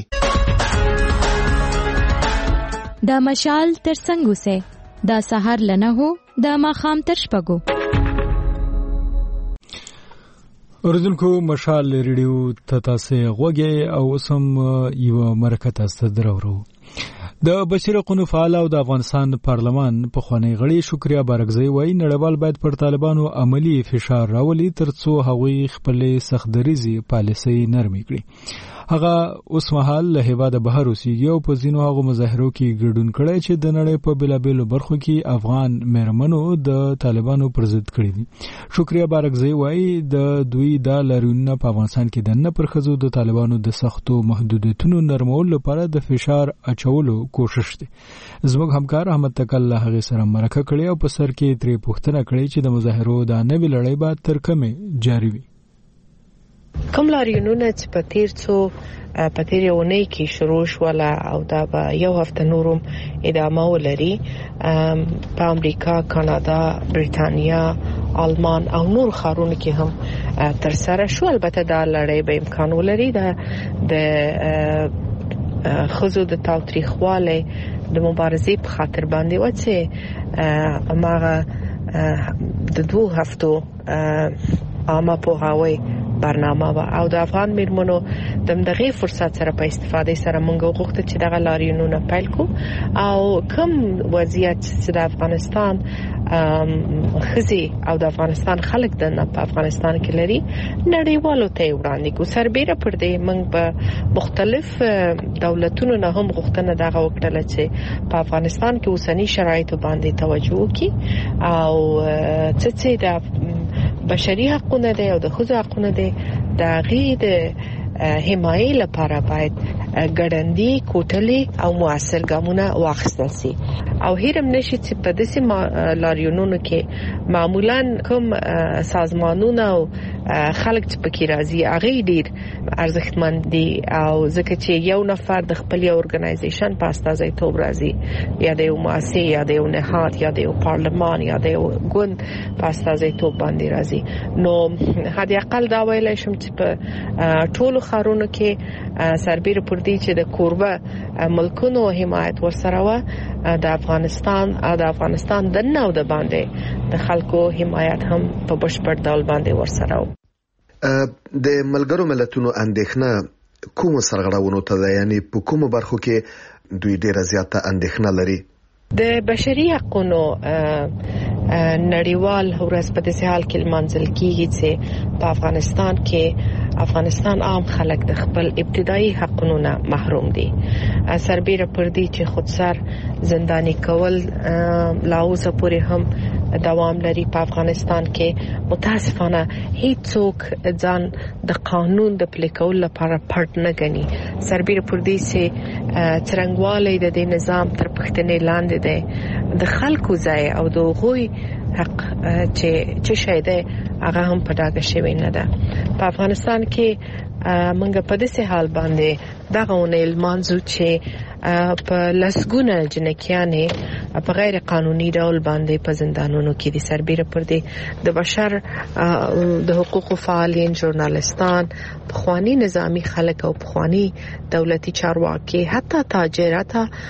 د مشال ترڅنګ اوسه دا سحر لنه هو دا ماخام تر شپګو.
اوریدونکو مشال ریډیو ته تاسو غوږی او سم یو مرکه تاسو درورو. د بشري حقوقو فعال او د افغانستان پارلمان په خوانی غړي شکریا بارګزی وای نړیوال باید پر طالبانو عملی فشار راولي ترڅو هغوی خپل سختدریزي پالیسي نرمي کړي. هغه اوس مهال له هیواده بهر اوسېږي او په ځینو هغو مظاهرو کې ګډون کړی چې د نړۍ په بېلابېلو برخو کې افغان مېرمنو د طالبانو پر ضد کړي دي. شکریا بارګزی وایي د دوی دا لاریونونه په افغانستان کې د نه پر ښځو د طالبانو د سختو محدودیتونو نرمولو لپاره د فشار اچولو کوشش دی. زموږ همکار احمد تکل له هغې سره مرکه کړې او په سر کې ترې پوښتنه کړې چې د مظاهرو دا نوې لړۍ به تر کومې جاري وي.
کوم لاریونونه چې په تیر څو په تیر یو نه کې شروع شول او دا به یو هفته نورم ادامه ولري په امریکا، کاناډا، بریتانیا، آلمان او نور ښارونو کې هم تر سره شو. البته دا لړۍ به امکان ولري د خزو د تاوتریخواله د مبارزې په خاطر باندې و چې ماغه د دوه هفتو عامه پوهاوی برنامه و او د افغان میرمنو د دغه فرصت سره په استفاده سره موږ غوښتل چې دغه لاریونونه پیل کو او کوم وضعیت چې د افغانستان خزي او د افغانستان خلک د په افغانستان کې لري نړیوالو ته وړاندې کو. سربېره پر دې موږ په مختلف دولتونو نه هم غوښتنه دغه وکړه چې په افغانستان کې اوسنی شرایطو باندې توجه وکړي او څه څه د بشري حقوقونه دي او د ښځو حقوقونه دي د غید حمایې لپاره باید ګړندی کوټلې او موثر ګامونه واخیستل شي او هیرم نشي چې په داسې لاریونونو کې معمولاً کوم سازمانونه او خلک چې پکې راځي هغه ډیر ارزښتمن دي او ځکه چې یو نفر د خپل یو ارګنایزیشن په استازیتوب راځي یا د یو مؤسسه یا د یو نهاد یا د یو پارلمان یا د یو ګوند په استازیتوب باندې راځي. نو هدي اقل دا ویلای شم چې په ټولو ښارونو کې سربېره پر دې چې د کوربه ملکونو حمایت ورسره و د افغانستان او د افغانستان د نو د باندې د خلکو حمایت هم په بشپړ ډول باندې ورسره و.
د ملګرو ملتونو اندېښنه کوم سرغړاونو ته ده، یعنی په کوم برخو کې دوی ډیره زیاته اندېښنه لري؟
د بشري حقوقو نړیوال ورځ په دې حال کې منځل کیږي چې په افغانستان کې افغانستان عام خلک د خپل ابتدایي حقوقو نه محروم دي. سربېره پر دې چې خودسر زنداني کول لا اوسه پورې هم دوام لري په افغانستان کې. متاسفانه هیڅوک ځان د قانون د پلي کولو لپاره پټ نه غني. سربېره پر دې چې څرنګواله د دې نظام تر پښتنې لاندې ده د خلکو ځای او د غوي حق چې چې شایده هغه هم په ډاګه شوی نه ده. په افغانستان کې منګه په دې حال باندې دغه ونه المانزو چې په لسګونه جنکیانې په غیر قانوني ډول باندې په زندانونو کې دي. سربېره پر دې د بشر د حقوقو فعالین، ژورنالستان، پخوانی نظامی خلک او پخوانی دولتي چارواکي، حتی تاجرات،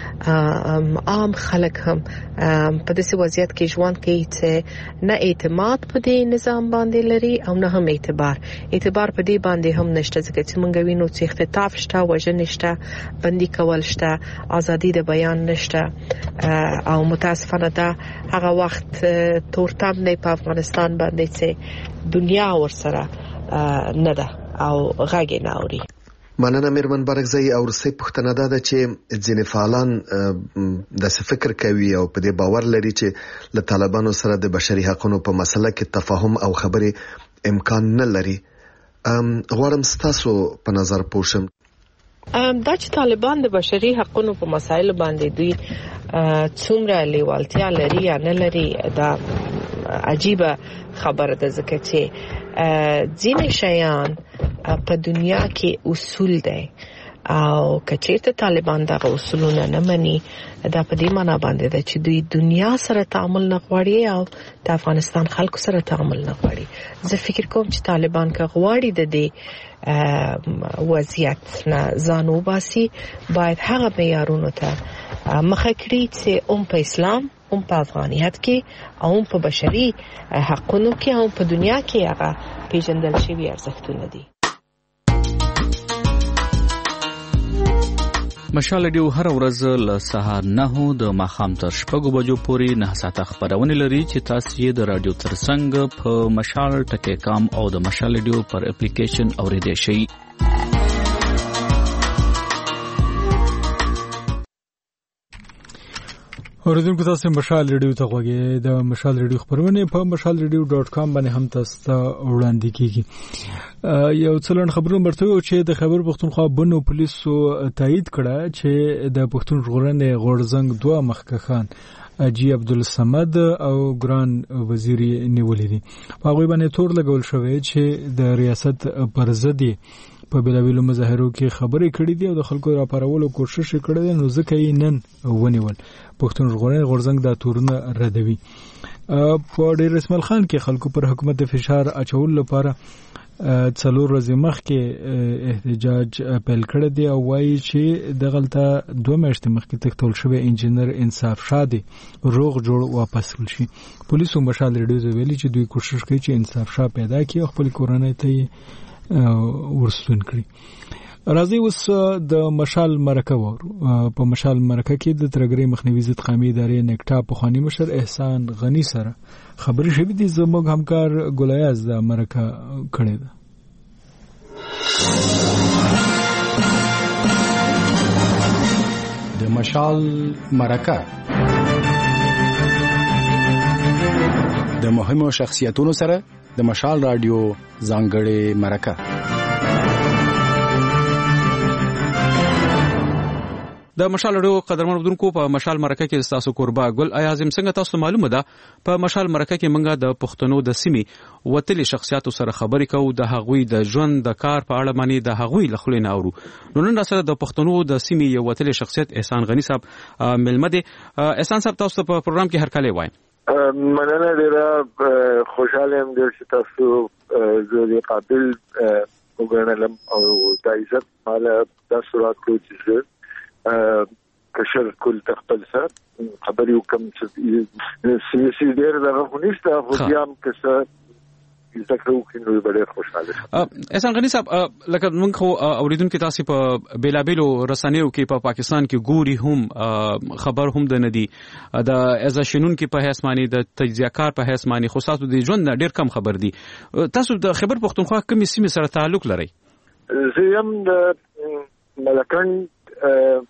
عام خلک هم په دې وضعیت کې ژوند کوي چې نه اعتماد په دې نظام باندې لري او نه هم اعتبار اعتبار په دې باندې هم نشته، ځکه چې مونږ وینو چې اختطاف شته، وژنې شته، بندي کول شته، ازادي د بیان نشته او متاسفانه دا هغه وخت تورتم نه په افغانستان باندې چې دنیا ورسره نه ده او غږ نه اوري.
مننه میرمن برګزی. او رسې پښتنه ده چې ځینې فعالان د فکر کوي او په دې باور لري چې له طالبانو سره د بشري حقوقو په مسله کې تفاهم او خبرې امکان نه لري. غواړم ستاسو په نظر پوښم
دا چې طالبان د بشري حقوقو په مسایلو باندې دوی څومره لیوالتیا لري یا نه لري دا عجیبه خبره ده، ځکه چې ځینې شیان په دنیا کې اصول دي او کچېرته طالبان دغه اصولونه نه مني دا په دې معنی باندې ده چې دوی دنیا سره تعامل نه غواړي او د افغانستان خلکو سره تعامل نه غواړي. زه فکر کوم چې طالبان که غواړي د دې وضعیت نه ځان وباسي باید هغه معیارونو ته مخه کړي چې هم په اسلام، هم په افغانیت کې او هم په بشري حقوقو کې او په دنیا کې هغه پیژندل شوي ارزښتونه دي.
مشال ریډیو هر ورځ له سهار نه د ماښام تر شپږو بجو پورې نه ساعته خبرونه لري چې تاسو یې د رادیو ترڅنګ په مشال ټکی کام او د مشال ریډیو پر اپلیکیشن اوریدئ شئ.
اوریدونکو تاسو مشال ریډیو ته غوږی د مشال ریډیو خبرونه په مشال ریډیو ډاټ کام باندې هم تاسو ته وړاندې کیږي. یو څلن خبرونه برته چې د خبر پښتونخوا بنو پولیسو تایید کړه چې د پښتون ژغورنې غورزنګ دوه مخکخان اجي عبدالصمد او ګران وزیر نیولې دي. په هغه باندې تور لګول شوی چې د ریاست پر ضد په بلابلو مظاهرو کې خبرې کړې دي او د خلکو راپارولو کوشش کړي دي، نو ځکه یې نن ونیول. پښتون ژغورنې غورزنګ دا تورونه ردوي. په ډېر رسمل خان کې خلکو پر حکومت فشار اچول لپاره څلور ورځې مخکې احتجاج پیل کړی دی او وایي چې دغلته دوه میاشتې مخکې تښتول شوی انجینر انصاف شاه دی روغ جوړ واپس کړل شي. پولیسو مشال ریډیو ته ویلي چې دوی کوشش کوي چې انصاف شاه پیدا کړي او خپل کورنۍ ته ورستون کړي. راځي اوس د مشال مرکه وو. په مشال مرکه کې د ترګری مخنیوي ضد قومي ادارې نکټا په خواني مشر احسان غنی سره خبرې شوې دي. زموږ همکار ګولیاز د مرکه کړې ده.
د مشال مرکه د مهمو شخصیتونو سره د مشال رادیو ځانګړې مرکه.
د مشال رادیو قدرمن بدونکو په مشال مرکه کې تاسو قربا ګل اعظم څنګه تاسو معلومه ده په مشال مرکه کې منګه د پښتنو د سیمې وتلي شخصیتو سره خبرې کوو، د هغوی د ژوند د کار په اړه باندې د هغوی له خلینو اورو. نو نن سره د پښتنو د سیمې یو وتلي شخصیت احسان غنی صاحب ملمه دي. احسان صاحب تاسو په پروګرام کې هر کله وایي.
مننه ډیره خوشاله یم چې تاسو زه قابل وګڼلم او د عزت مال تاسو راکړو چې کشر کول تخپل سره خبرې وکم چې سیاسي ډیر دغه خونیسته خو بیا هم که ذکر وکړو نو ډېر خوشاله.
احسان غنی صاحب لکه موږ خو اوریدونکو تاسو په بیلابلو رسنیو کې په پاکستان کې ګوري هم خبر هم د ندي د ازشنون کې په هیڅمانی د تجزیه‌کار په هیڅمانی خو تاسو د ژوند ډېر کم خبر دي. تاسو د خبر پښتونخوا کومې سیمې سره تعلق لرئ؟
زه هم د ملکند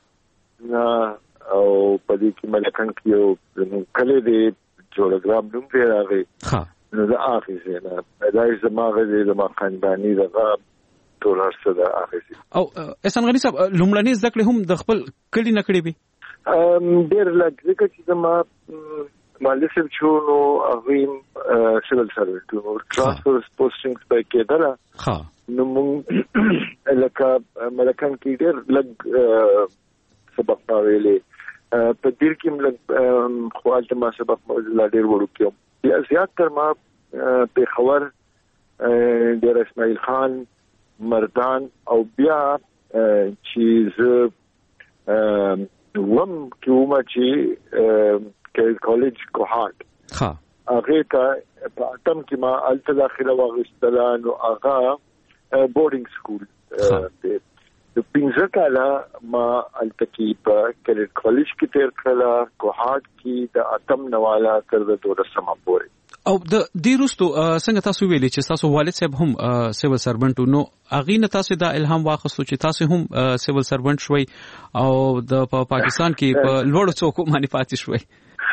او په دې کې ملکند کې یو کلی دی جوړګرام نوم دی راغی.
ها
نو دا اخیزه نه دا زماغه دې د ما خاندانی دغه ټول هرڅه د اخیزه.
او احسان غنی صاحب لومړنۍ ذکر هم د خپل کلی نه کړی وي؟
ام ډیر لږ ځکه چې د ما مالسم چونو اغیم سیول سرویس نو ترانسفر پوسټینګز په کې دره.
ها
نو موږ لکه ملکان کې ډیر لږ سبق ویلې په دې کې موږ خپل ما سبق لا ډیر وړو کېم. زیاتر ما په خبر ډیر اسماعیل خان مردان او بیا چې ز وم کومه چې کالج کوهات
ها
هغه ته په اتم کې ما الته داخله واغستله نو هغه بورډینګ سکول د پنځه کاله ما الته کې په کالج کالج کې تیر کړل کوهات کې د اتم نواله تر د دولسمه پورې.
او د دې وروسته څنګه تاسو ویلي چې تاسو والد صاحب هم سیول سرونټ نو اغه نه تاسو دا الهام واخصو چې تاسو هم سیول سرونټ شوي او د پاکستان کې په لوړ څوکو باندې پاتې شوي؟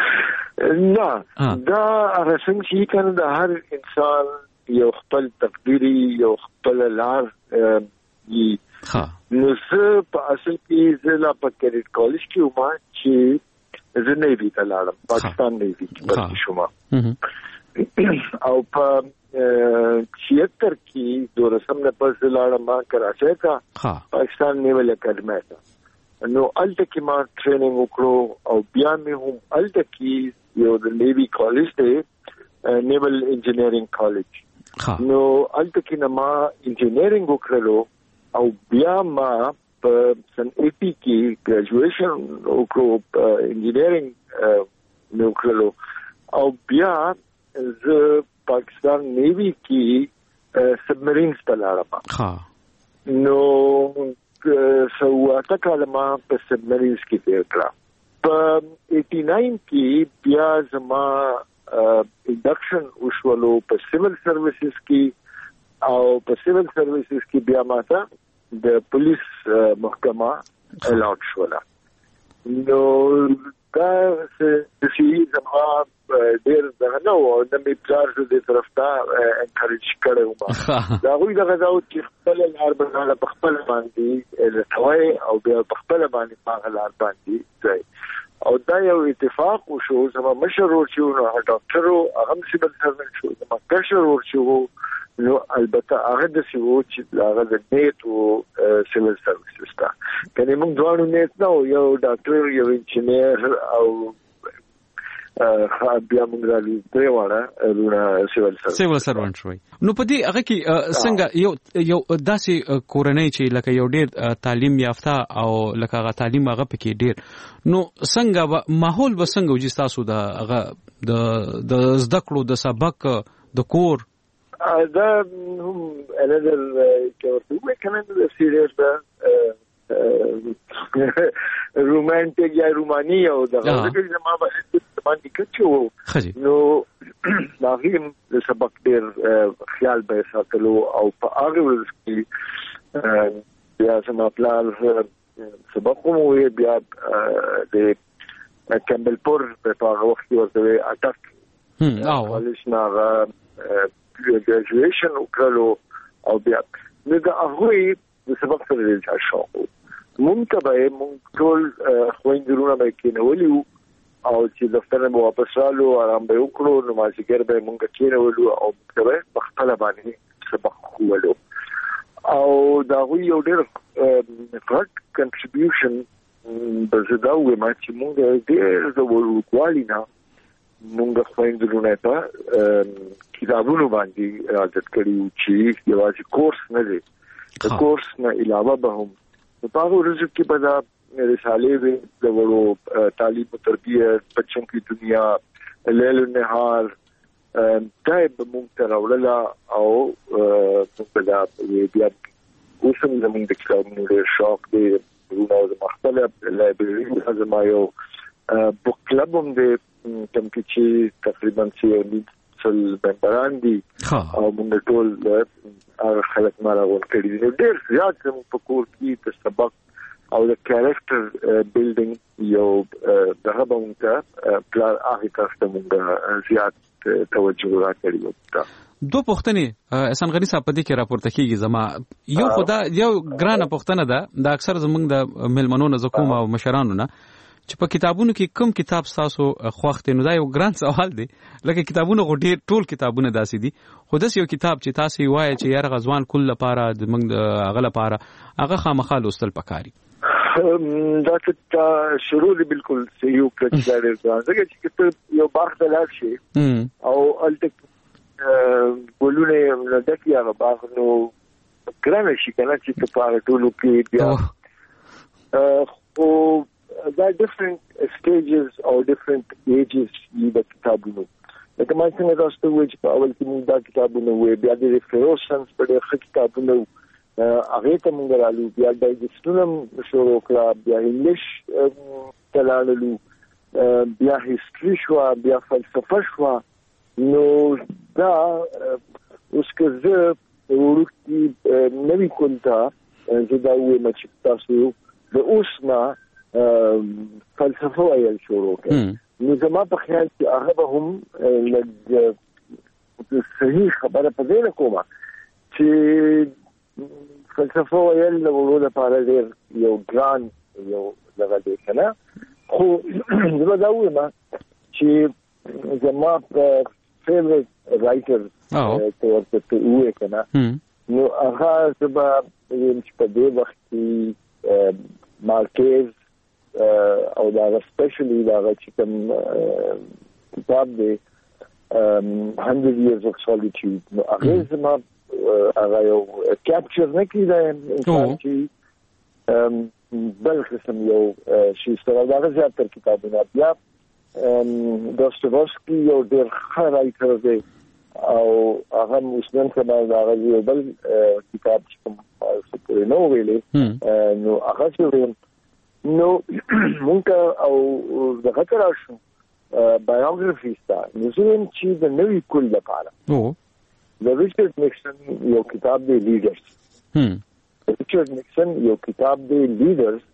نه دا هغه څنګه چې کنه د هر انسان یو خپل تقديري یو خپل لار ي
ها
نو زه په اصل کې زه لا په کریډ کالج کې وم چې زه نه وی ته لاړم پاکستان نه وی کې پاتې شوم او په چھہتر کې دورسم نه پس لاړم کراچۍ ته پاکستان نیول اکیډمي ته نو الته کې ما ټریننګ وکړو او بیا مې هم الته کې یو د نیوی کالج دی نیول انجینیرینګ کالج نو الته کې ما انجینیرینګ وکړلو او بیا ما په سن اسی کې ګریجویشن وکړو انجینیرینګ نو وکړلو او بیا زه پاکستان نیوی کې سبمرینز ته لاړم.
ها
نو سواته کلمه په سبمرینز کې تیر کړم. په اسی نو کې بیا زما انډکشن وشولو په سیول سرویسز کې او په سیول سرویسز کې بیا ماته د پولیس محکمه الاټ شوله نو دا چې زما ډېر دغه نو د می پلار د طرف ته انکریج کړو ما دا غوي دغه دا چې خپل لار باندې په خپل باندې لټوي او بیا په خپل باندې په لار باندې ځي او دا یو اتفاق وشو زما مشر ورچو نو ډاکټر او هغه سیبل سرنټ شو زما کشر ورچو نو البته هغه د سیو چې هغه د نیټ او سیول سرویسز تا کني موږ دوه نیټ نو یو ډاکټر یو انجینیر او خا بیا موږ راځي دیواله لونه سیول سرویس
سیول سروانت شوي نو په دې هغه کې څنګه یو یو داسې کورنۍ چې لکه یو ډېر تعلیم یافته او لکه هغه تعلیم هغه پکې ډېر نو څنګه ماحول به څنګه وجي تاسو د هغه د د زده کړو د سبق د کور
دا هم another چې ورته کنه د سیریس ده رومانټیک یا رومانی او دغه چې ما باندې کچو نو ناغیم د سبق ډیر خیال به ساتلو او په هغه ورځ کې بیا سم خپل سبق مو بیا د کمبل پور په هغه وخت کې ورته اٹک او ولش نه graduation وکړو او بیا نو دا هغه د سبق سره د شاو مونږ ته به مونږ ټول خويندرونه به کېنولو او چې دفتر مو واپس رالو آرام به وکړو نو مازیګر به مونږ کېنولو او موږ به خپل باندې سبق وکړو او دا یو ډېر غټ کنټریبیوشن د زده وې ما چې مونږ ډېر د ورکوالینا مونږ خويندرونه ته کتابونو باندې عادت کړیو چې یوازې کورس نه دی د کورس نه علاوه به هم په هغه ورځو کې به دا رسالې وي د ورو تعلیم او تربیت بچوں کی دنیا لیل و نهار دا به موږ ته راوړله او موږ دا بیا اوسم زموږ د کتابونو ډېر شوق دی ورونه د مختلف لایبرری زما یو بوک کلب هم دی کوم چې تقریبا چې څل ممبران دي او موږ ټول هغه خلک ما راغون کړي دي ډېر زیات زموږ په کور کې د سبق او د کریکټر بیلډینګ یو دغه به موږ ته پلان هغه کاسته موږ زیات توجه راکړي وو
دو پوښتنې احسان غنی صاحب په دې کې راپورته کیږي زما یو خدا یو ګرانه پوښتنه ده د اکثر زموږ د ملمنو نه زکوم او مشرانو نه چې په کتابونو کې کوم کتاب تاسو خوښته نو دا یو ګران سوال دی لکه کتابونه غوډیر ټول کتابونه داسې دي خو داس یو کتاب چې تاسو وایي چې یار غزوان کل لپاره د موږ غل لپاره هغه خامخا لوستل پکاري
دا چې شروع دی بالکل یو کړه دا چې یو باغ دلار شي او الټ ګولونه لدکې هغه باغ نو ګرانه شي کنه چې په پاره ټولو کې بیا او there are different stages or different ages in the kitabunu. Like my thing is also which awal ki munda kitabunu we bia de references per de kitabunu ageta munda ralu bia digestulum shuru kla bia English talalu bia history shwa bia falsafa shwa no da uske ze urukti navi kunta zeda we machita su de usna فلسفه ویل شروع کړ نو زما په خیال چې هغه به هم لږ صحیح خبره پدې نه کومه چې فلسفه ویل له ورو لپاره ډېر یو ګران یو دغه دی کنه خو زما دا وایم چې زما فیوریټ رائټر ته ورته وې کنه نو هغه زما په دې وخت کې مارکیز او دا especially دا چې کوم کتاب دی hundred years of solitude نو هغه زما هغه یو کیپچر نه کیده انسان چې بل قسم یو شي سره دا زیاتره کتابونه بیا دوستويسکي یو ډېر ښه رائټر دی او هغه مسلمان سره دا یو بل کتاب چې کوم څه نو ویلي نو هغه چې نو مونږ او دغه تراشو بایوګرافي ستا نو زم چې د نوې کول لپاره او د ریچارډ نیکسن یو کتاب دی لیډرز هم ریچارډ نیکسن یو کتاب دی لیډرز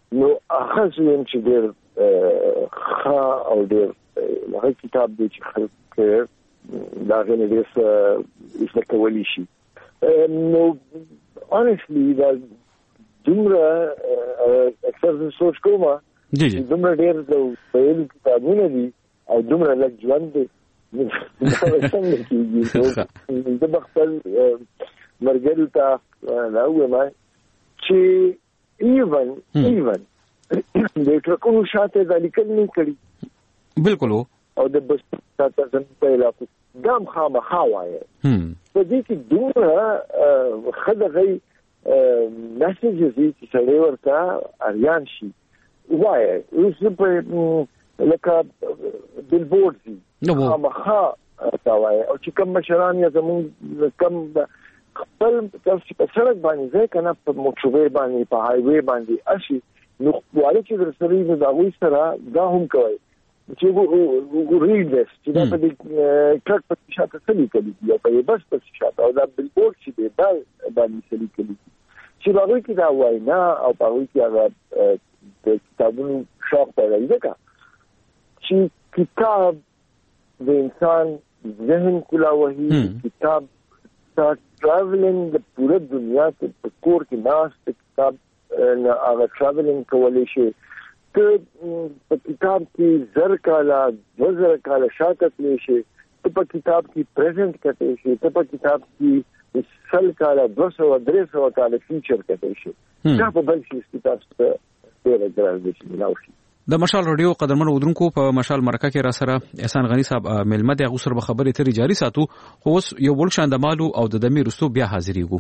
نو هغه زم چې ډېر ښه او ډېر هغه کتاب دی چې خلک دا غوښنه ډېر څه کولی شي. نو honestly دا دومره اکثر سوچ کوم
جی جی
دومره ډېر د ویل کتابونه دي او دومره لږ ژوند دی څنګه کېږي. د خپل مرګرو ته دا وایم چې ایون ایون د ټرکونو شاته د لیکل نه کړي
بالکل
او د بس شاته څنګه پیدا کو ګام خامخا وایي په دې کې دومره خدغې میسیجز دي چې سړی ورته اریان شي وایي اوس په لکه بلبورډ دي خامخا تا وایي او چې کوم مشران یا زمون کم خپل تاسو په سړک باندې ځای کنه په موټروي باندې په های وی باندې اشي نو وایي چې درسري د هغه سره دا هم کوي چې وګورئ چې دا په ټرک په شاته څه لیکلي یا په بس په شاته او دا بلبورډ چې دی دا باندې څه لیکلي چې هغه کې دا وایي نه او هغه کې هغه د کتابونو شوق پیدا کړه چې کتاب د انسان ذهن کلاوهي کتاب ټراولینګ د پوره دنیا ته په کور کې ناس کتاب نه هغه ټراولینګ کولای شي ته په کتاب کې زر کاله وزر کاله شاته تللی شي ته په کتاب کې پریزنټ کته شي ته په کتاب کې سل کاله دو سو درې سو کاله فیچر کته شي دا په بل شي کتاب ته ډېر ګرځي چې نوښي.
د مشال رادیو قدرمن ودرونکو په مشال مرکه کې را سره احسان غنی صاحب ملمه د غوسر به خبرې تری جاری ساتو خو اوس یو بل شان د مالو او د دمیر رستو بیا حاضرېګو.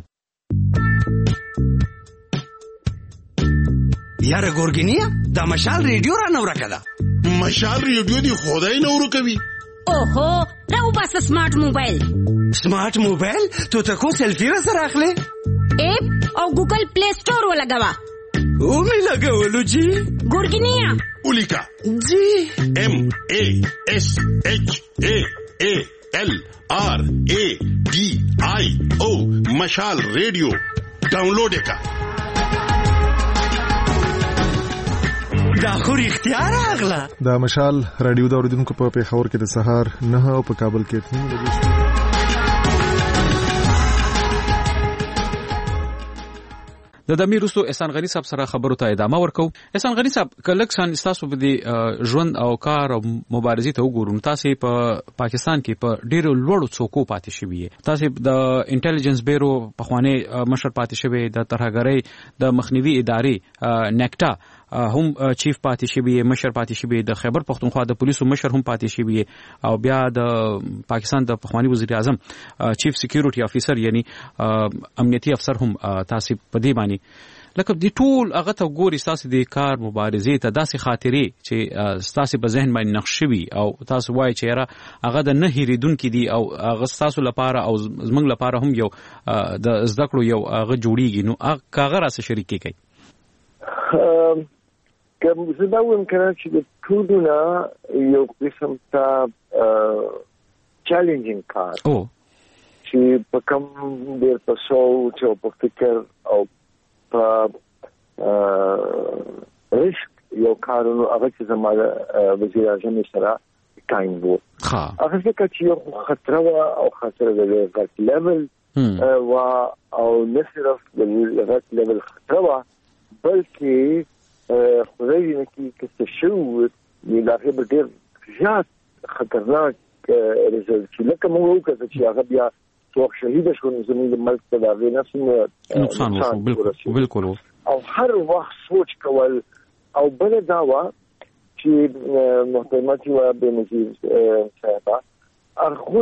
یاره ګورګینیا د مشال ریډیو را نو راکړه.
مشال ریډیو دی خدای نو ورکوي.
اوهو راو بس سمارټ موبایل.
سمارټ موبایل ته تاسو سلفي را سره اخلي
اپ او ګوګل پلی سٹور ولګوا
او می لګولو جی
ګورګینیا
اولیکا
جی
ام ا اس اچ ا ا ال ار ا ډي آی او مشال ریډیو ډاونلوډ کا.
دا خو اختیار اغلا
دا مشال رادیو دا اوریدونکو په پیښور کې د سهار نه او په کابل کې اته بجې
د دمیر رستو احسان غنی صاحب سره خبرو ته ادامه ورکو. احسان غنی صاحب کلک سان تاسو په دې ژوند او کار او مبارزې ته وګورم تاسو په پاکستان کې په ډیرو لوړو څوکو پاتې شوی تاسو د انټيليجنس بیرو په خوانه مشر پاتې شوی د ترهګرۍ د مخنیوي ادارې نیکټا هم چیف پاتې شوی مشر پاتې شوی د خیبر پختونخوا د پولیسو مشر هم پاتې شوی او بیا د پاکستان د پخوانی وزیر اعظم چیف سکیورټي افیسر یعنی امنیتي افسر هم تاسو په دې باندې لکه د ټول هغه ته ګوري تاسو د کار مبارزې ته داسې خاطرې چې تاسو په ذهن باندې نقش شوی او تاسو وایي چې را هغه د نه هېریدونکو دي او هغه تاسو لپاره او زمنګ لپاره هم یو د زده کړو یو هغه جوړیږي نو هغه راس شریک کیږي.
کوم زه دا وایم چې د ټولو نه یو قسم ته چیلنجینګ کار چې په کوم ډېر په سوچ او په فکر او په ریسک یو کارونو هغه چې زموږ وزیر اعظم سره ټایم وو هغه څه چې یو خطر او خطر د غټ لیول وا او نه صرف د غټ لیول خطر وا بلکې خدای دې کې چې شو یې دا به ډېر زیات خطرناک ريزلټ چې لکه موږ وکړو چې هغه بیا څوک شهید شو زموږ ملک ته دا غي نفس
نقصان وشو بالکل بالکل
او هر وخت سوچ کول او بل دا وا چې محترمه و بنظیر صاحب هغه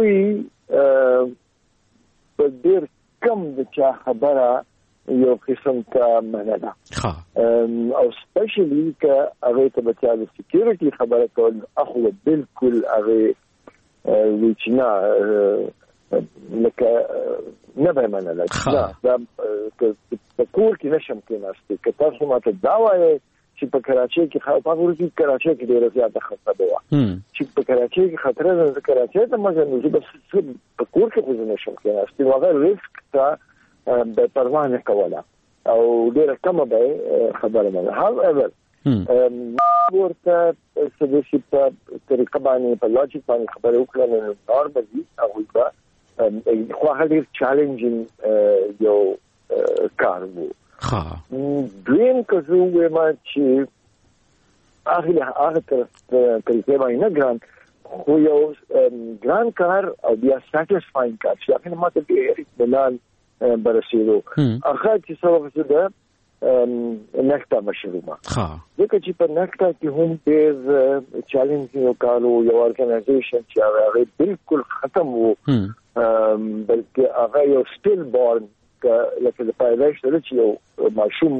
په ډېر کم د چا خبره یو قسم ته مننه او سپیشلی که هغه ته بچا د سکیورټي خبره کول اخو بالکل هغه وچنا لکه نه به مننه دا په کور کې نشم کېناستې که تاسو ماته دا وایي چې په کراچۍ کې خو په ورته کراچۍ کې ډېر زیات خطر دی چې په کراچۍ کې خطر ده کراچۍ ته مګر نو بس په کور کې خو نشم کېناستې هغه ریسک ته د پروانه کوله او ډېر کم به خبره ده. however ورته سدسي په طریقه باندې په لوجیک باندې خبره وکړه نو نورمالي هغه به خو هغه چالنجینګ یو کار وو.
ها
دویم کزو وما چې هغه هغه تر طریقې باندې نه ګران خو یو ګران کار او بیا ساتیسفاینګ کار چې هغه ماته ډېر بلان برسېدو. هغه چې څه وخت ده نکتا مشروعه
ها
ځکه چې په نکتا کې هم ډېر چالنجینګ کارو یو ارګنایزیشن چې هغه بالکل ختم وو بلکې هغه یو سټیل بورن لکه د پیدایش سره چې یو ماشوم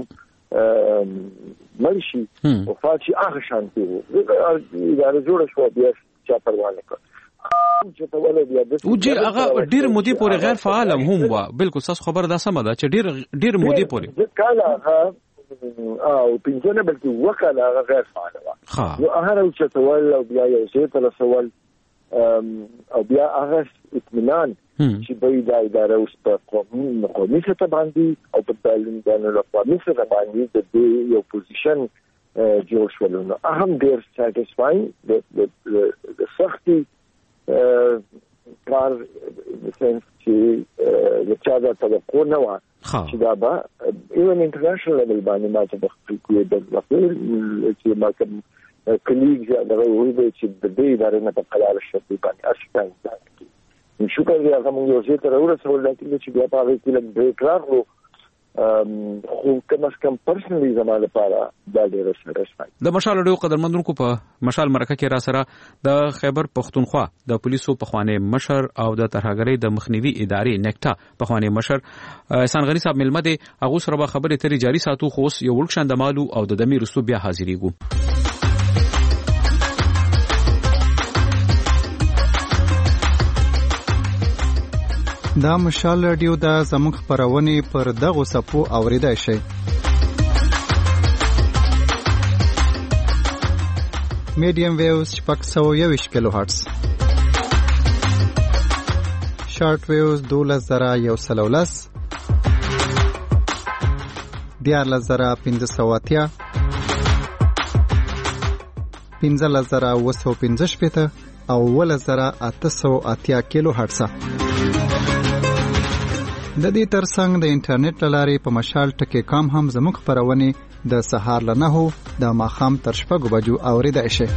ملشي او فاچی هغه شانتي وو اداره جوړه شو بیا چا پروا نه کړ
او جی هغه ډیر مودي پورې غیر فعال هم و. بالکل تاسو خبر ده سم ده چې ډیر ډیر مودي پورې
کله هغه او پنځونه بلکې وکاله هغه غیر فعال و. نو هغه چې تول او بیا یو څه تر سوال او بیا هغه اطمینان چې به دا اداره اوس په قومي قومي سطح باندې او په تعلیم باندې له قومي سطح باندې د یو پوزیشن جوړ شول. نو اهم ډیر سټیسفاینګ د سختي کار سنس چې د چا د توقع نه و چې دا به ایون انټرنیشنل لیول باندې ما ته د خپل د خپل چې ما کوم کلیګز دا وایي چې د دې ادارې نه په قرار شته باندې اساساً شکر دی هغه موږ یو څه تر ورسول چې بیا په هغه کې لږ بریک راغلو خو کم از کم پرسنلی زما لپاره دا ډېر سره
د مشال ډیو قدرمندونکو په مشال مرکه کې را سره د خیبر پختونخوا د پولیسو پخوانی مشر او د ترهګری د مخنیوي ادارې نکټا پخوانی مشر احسان غنی صاحب ملمه دي هغه سره به خبرې تری جاری ساتو خو یو ورکشن د مالو او د دمیر رسو بیا حاضرېګو.
دا مشال رادیو دا زموږ خبرونه پر دغه صفو اوریدای شي. میډیم ویوز شپږ سوه یوویشت کیلو هرتز، شارټ ویوز دولس زره یو سل او لس، دیارلس زره پنځه سوه اتیا، پنځلس زره اوه سوه پنځه شپېته او اوولس زره اته سوه اتیا کیلو هرتز. د دې ترڅنګ د انټرنیټ لارې په مشال ټکی کام هم زموږ خبرونه د سهار له نهو د ماښام تر شپږو بجو اوریدای شي.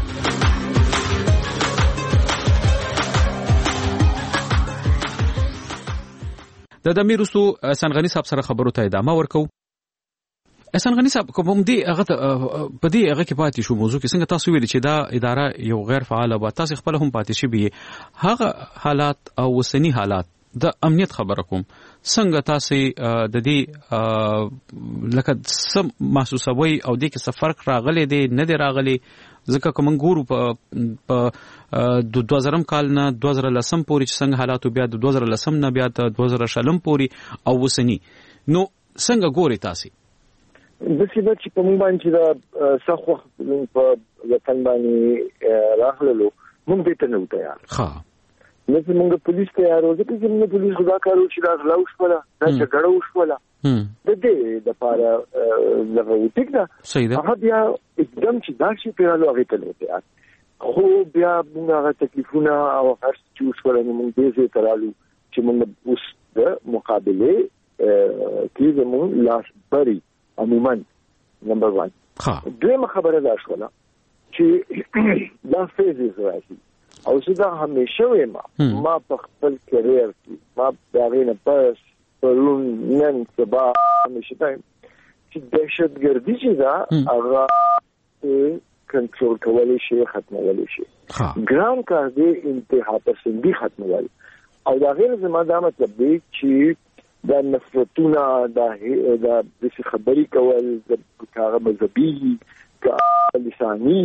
د دمیر رسو احسان غنی صاحب سره خبرو ته ادامه ورکو. احسان غنی صاحب کوم دی هغه په دې هغه کې پاتې شو موضوع کې څنګه تاسو ویل چې دا اداره یو غیر فعال او تاسو خپل هم پاتې شي به هغه حالات او وسنی حالات د امنیت خبره کوم څنګه تاسو د دې لکه سم محسوسوي او د کې څه فرق راغلی دی نه دی راغلی ځکه کوم ګورو په د دوه زره کال نه دوه زره لسم پورې چې څنګه حالات بیا د دوه زره لسم نه بیا د دوه زره شلم پورې او وسنی نو څنګه ګوري تاسو
د څه چې په موږ باندې دا سخو په وطن باندې راغلو موږ دې ته نه وتایا
ها
نو موږ پولیس ته یارو ځکه چې موږ پولیس خدا کارو چې دا غلا وشوله دا جګړه وشوله د دې د پاره لږه وټیک دا هغه بیا एकदम چې دا شي پیرالو هغه ته نه خو بیا موږ هغه تکلیفونه او هر څه وشوله نو موږ دې زه ترالو چې موږ اوس د مقابله کې زموږ لاس بری عموما نمبر واحد دویمه خبره دا شوله چې دا فیزز راځي او زه دا همیشه وایم ما په خپل کریئر کې ما دا غینه پس پرون نن سبا همیشه وایم چې دهشتګردي چې دا هغه کنټرول کولی شي ختمولی شي ګران کار دی انتها پسندي ختمول او دا غیر زما دا مطلب دی چې دا نفرتونه دا دا د خبري کول د کاغه مذهبي کا لساني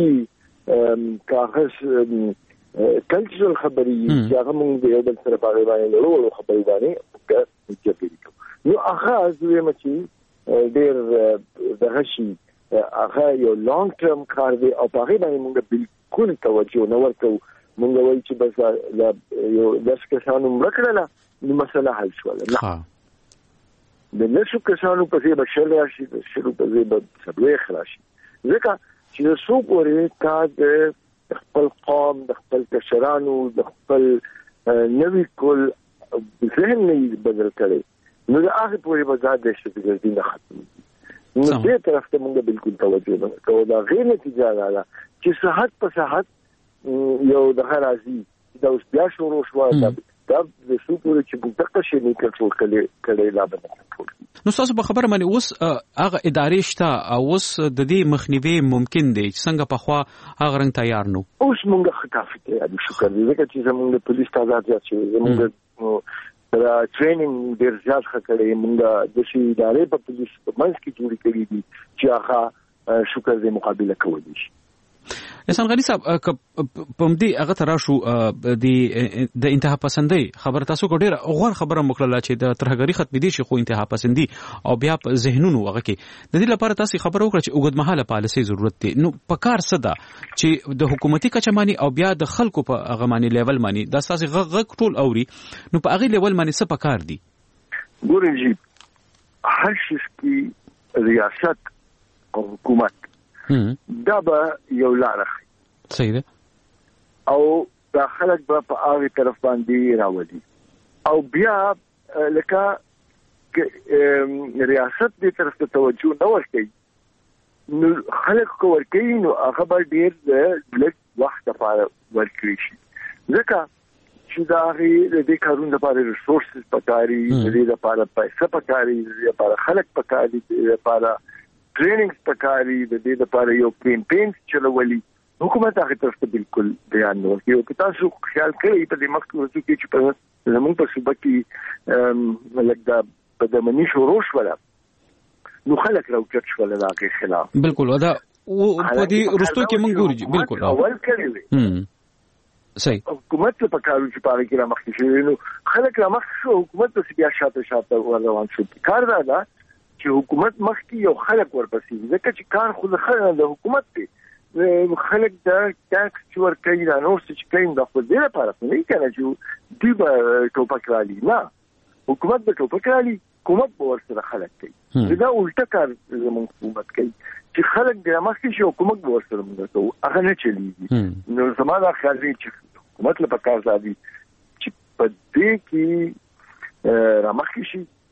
کاغه کلچرل خبري چې هغه موږ د یو بل سره باندې باندې ورو خبري باندې کوي نو هغه زوی مچي ډېر دغه شي هغه یو لانګ ټرم کار دی او په هغه باندې موږ بالکل توجه نه ورکو موږ وایو چې بس یو داس کسانو مړکړه نو مسله حل شوه نه د نسو کسانو په ځای بشل راشي د شلو په ځای به سبلیخ راشي ځکه چې د څو پورې تا د خپل قوم د خپل کشرانو د خپل نوی کول ذهن نه بدل کړي نو د هغه پورې به دا د شتګردي نه ختم نو دې طرف ته موږ بالکل توجه نه کوو دا غیر نتیجه ده چې صحت په صحت یو د راځي دا اوس بیا شروع شو دا د څو پورې چې بوتقه شي نه کنټرول کړي کړي لا به
نو تاسو په خبره باندې اوس هغه ادارې شته او اوس د دې مخنیوي ممکن دی چې څنګه په خوا هغه رنګ تیار نو
اوس موږ خطافي کوي شکر دې ځکه چې زموږ د پولیس تعداد زیات شوی زموږ را ټریننګ ډیر زیات خکړې موږ د شي ادارې په پولیس په منځ کې جوړې کړې دي چې هغه شکر دې مقابله کوي شي
احسان غنی صاحب پم دې هغه ترا شو د د انتها پسندۍ خبر تاسو کو ډیر غوړ خبره مکړه چې د ترهګری ختم دي شي خو انتها پسندي او بیا په ذهنونو هغه کې د دې لپاره تاسو خبر وکړه چې اوږدمهاله پالیسي ضرورت دی نو په کار څه ده چې د حکومتي کچمانی او بیا د خلکو په هغه معنی لیول معنی د تاسو غږ ټول اوري نو په هغه لیول معنی څه په کار دي
ګورئ هر شي کې ریاست او حکومت دا به یو لاره
صحیح ده
او دا خلک به په هغه طرف باندې راوړي او بیا لکه ریاست دې طرف ته توجه نه ورکړي نو خلک کو ورکړي نو هغه به ډیر لږ وخت لپاره ورکړي شي ځکه چې دا غي د کارونو لپاره ریسورسز پکاري د دې لپاره پیسې پکاري د دې لپاره خلک پکاري د دې لپاره ټریننګز پکاري د دې لپاره یو کیمپینز چلولي حکومت هغه طرف ته بالکل بیان نه ورکوي او تاسو خیال کړئ په دې مخکې ورته کې چې په زموږ په صوبه کې لکه په دمنې شروع شول نو خلک راوچت شول د خلاف
بالکل دا او په دې رستو کې مونږ ګوري بالکل
اول کړی
هم صحیح
حکومت په کارو چې پاره کې را مخکې شوی نو خلک را مخ شو حکومت په بیا شاته شاته روان شو کار دا ده چې حکومت مخکې یو خلک ورپسې ځکه چې کار خو د د حکومت دی خلک دا ټاکس چې ورکوي دا نور څه چې کوي دا خو دې لپاره نه کنه چې دوی به ټوپک رالي نه حکومت به ټوپک رالي حکومت به ورسره خلک کوي دا الټه کار زموږ حکومت کوي چې خلک د مخکې شي حکومت به ورسره موږ کوو هغه نه چلیږي نو زما دا خیال دی چې حکومت له پکار ځادي چې په دې کې را مخکې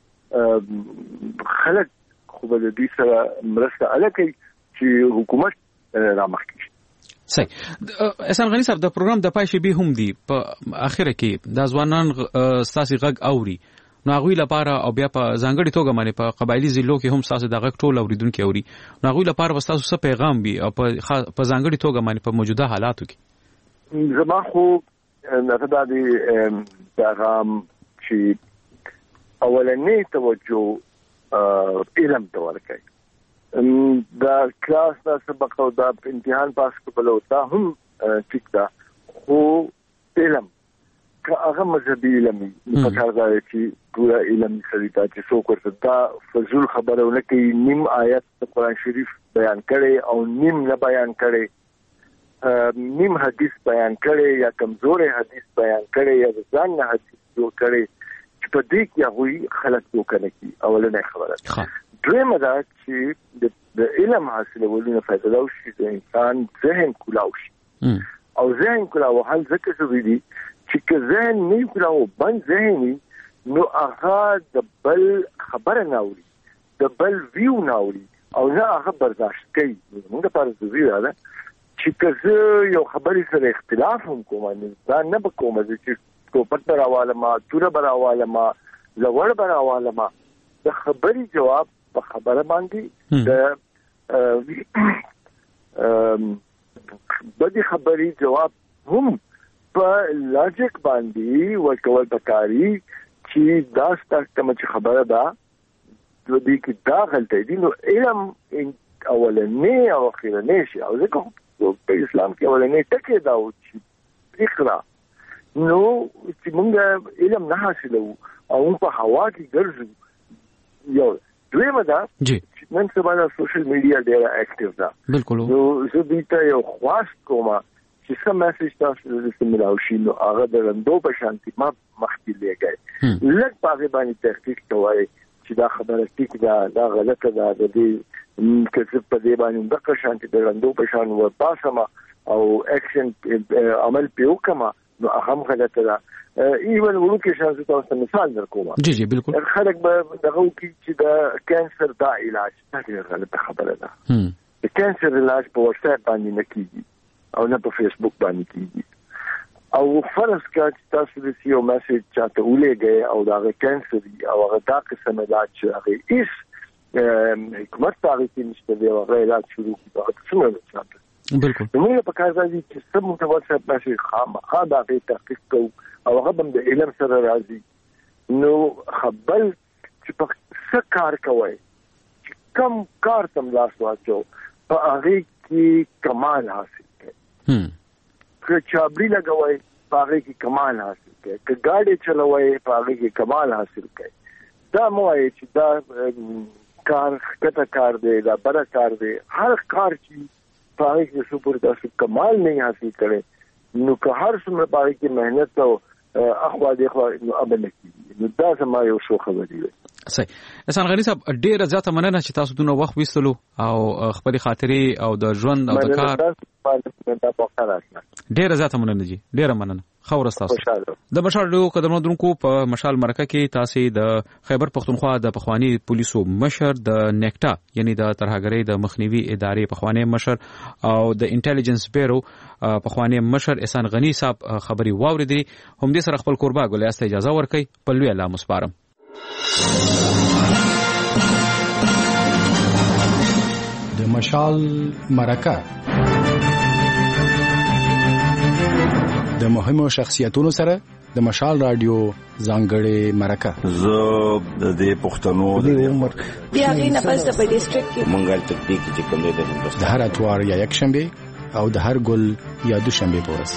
شي خلک خو به دې سره مرسته الکه چې حکومت رامخکې
صحیح احسان غنی صاحب د پروګرام د پای شی به هم دی په اخره کې د ځوانان ساسي غږ اوري نو هغه لپاره او بیا په ځانګړي توګه باندې په قبایلی ضلعو کې هم ساسي د غږ ټول اوریدونکو اوري نو هغه لپاره وستاسو څه پیغام وي او په په ځانګړي توګه باندې په موجوده حالاتو
کې زما خو نه د پیغام چې اولنې توجه علم ته ورکړي دا کلاس دا سبق او دا امتحان پاس کولو دا هم ټیک ده خو علم که هغه مذهبي علم په کار دی چې پورا علم سړي ته څوک ورته دا فزول خبرونه کوي نیم آیت د قرآن شریف بیان کړي او نیم نه بیان کړي نیم حدیث بیان کړي یا کمزور حدیث بیان کړي یا ځان نه حدیث جوړ کړي چې په دې کې هغه خلک وکړي کی اولنې خبره دویمه دا چې د علم حاصلولو نه فائدہ وشي د انسان ذهن کولاو شي او ذهن کولاو حل ځکه څه دي چې که ذهن نه کولاو بند ذهني نو هغه د بل خبره نه اوري د بل ویو نه اوري او نه هغه برداشت کوي موږ لپاره ضروري ده چې که یو خبرې سره اختلاف هم کوم نه دا نه بکوم چې ټوپک براواله ما توره براواله ما لوړ براواله ما د خبرې جواب په خبره باندې د بدی خبرې جواب هم په لاجیک باندې ورکول پکاري چې دا ستاسو کوم چې خبره ده د دې کې دا غلطه دي نو علم اولنې او اخیرنې شي او ځکه په اسلام کې اولنې ټکي دا او چې اقرا نو چې موږ علم نه حاصلو او په هوا کې ګرځو یو دویمه ده چې نن سبا د سوشل میډیا ډیره اکټیو ده
بالکل
نو زه دې ته یو خواست کوم چې سم میسج تاسو د سملاو شي نو هغه د رندو په شانتي ما مخکې لګای لږ په هغه باندې تحقیق کوي چې چې دا خبره ټیک ده دا غلطه ده د دې کڅ په دې باندې د قشانت د رندو په شان و پاسما او اکشن عمل پیو کما نو اهم غلطه ده ایون ورکه شانس تاسو مثال درکوم
جی جی بالکل
خلک به دغه کی چې دا کانسر دا علاج دا غلطه خبره ده د کانسر علاج په واتساپ باندې نه کیږي او نه په فیسبوک باندې کیږي او فرض کړه چې تاسو د یو میسج چاته ولېږئ او دا کانسر او هغه دا قسم علاج هغه هیڅ حکومت هغه کې نشته دی هغه علاج شروع کړه دا څنګه چاته
بالکل
موږ په کار راځي چې سم متوسط میسج خامخا دا په تحقیق کوو او هغه هم د علم سره راځي نو خبر چې په څه کار کوي کم کار تم لاس واچو په هغه کې کمال حاصل کړي که چابری لګوي په هغه کې کمال حاصل کړي که ګاډي چلوي په هغه کې کمال حاصل کړي دا مو وایي چې دا کار کته کار دی دا بڑا کار دی هر کار چې په هغه کې سپور تاسو کمال نه حاصل کړي نو که هر څومره په هغه کې مهنت او اخوا دی خو نو ابل کی نو دا سم یو شو خبرې وي
صحیح احسان غنی صاحب ډیره زیاته مننه چې تاسو دونه وخت وستلو او خپل خاطرې او د ژوند او د کار ډیره زیاته مننه جی ډیره مننه خو راستاسو د مشال ډیو قدمونو درونکو په مشال مرکه کې تاسو د خیبر پختونخوا د پخوانی پولیسو مشر د نیکټا یعنی د ترهګری د مخنیوي ادارې پخوانی مشر او د انټيليجنس بیورو پخوانی مشر احسان غنی صاحب خبري واوریدي هم دې سره خپل قربا ګولې اجازه ورکړي په لوی الله مسپارم
د مشال مرکه د مهمو شخصیتونو سره د مشال رادیو ځانګړې مرکه
زه د دې پښتنو د عمر
بیا غینه پس د ډیسټریکټ کې
مونږه تطبیق چې کوم دی د هندستان
د هر اتوار یا یک شنبه او د هر ګل یا دوشنبه پورس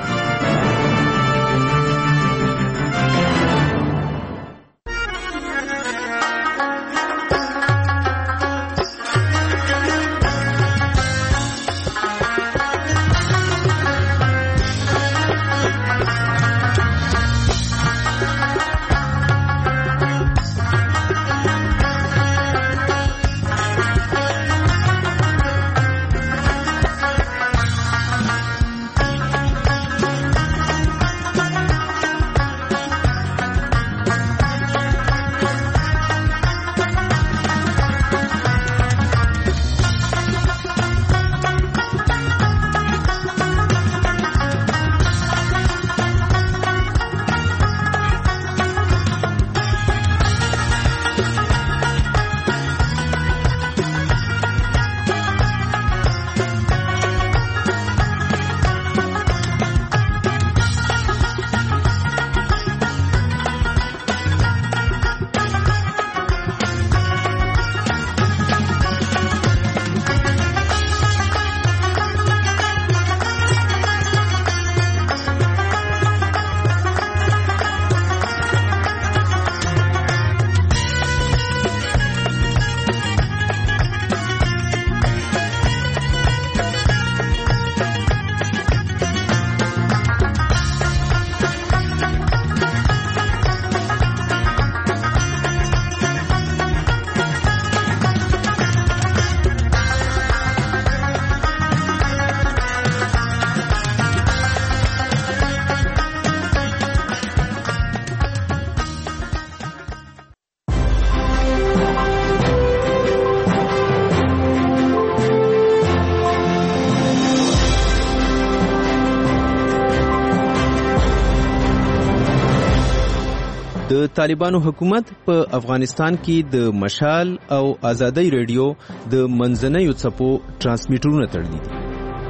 د طالبانو حکومت په افغانستان کې د مشال او آزادۍ رادیو د منځنیو څپو ترانسمیټرونه تړلي دي.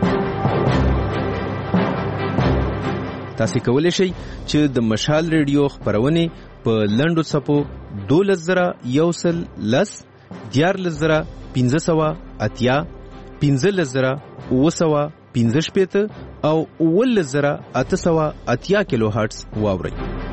تاسو کولی شئ چې د مشال رادیو خبرونه په لنډو څپو دولس زره یو سل لس دیارلس زره پنځه سوه اتیا پنځلس زره اوه سوه پنځه شپېته او اوولس زره اته سوه اتیا کیلو هرټز واورئ.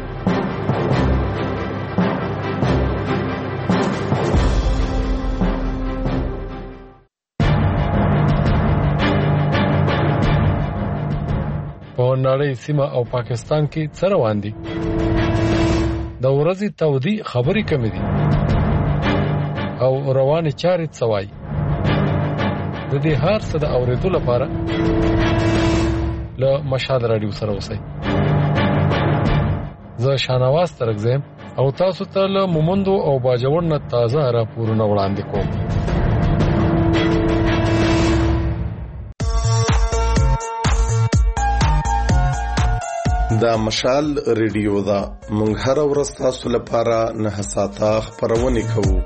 په نړۍ سیمه او پاکستان کې څه روان دي؟ د ورځې تودي خبرې کمې دي او رواني چارې څوای. د دې هر څه د اورېدو لپاره له مشال رادیو سره اوسئ. زه شانواز ترګزم او تاسو ته له مومندو او باجوړ نه تازه راپورونه وړاندې کوم.
دا مشال ریډیو دا مونږ هر ورځ تاسو لپاره نه ساته خبرونه کوو.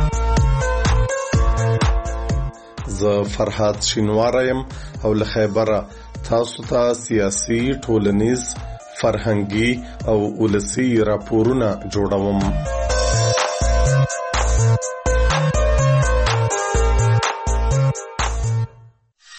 زه فرحات شینوارم او له خیبره تاسو ته سیاسي، ټولنیز، فرهنګي او ولسی راپورونه جوړوم.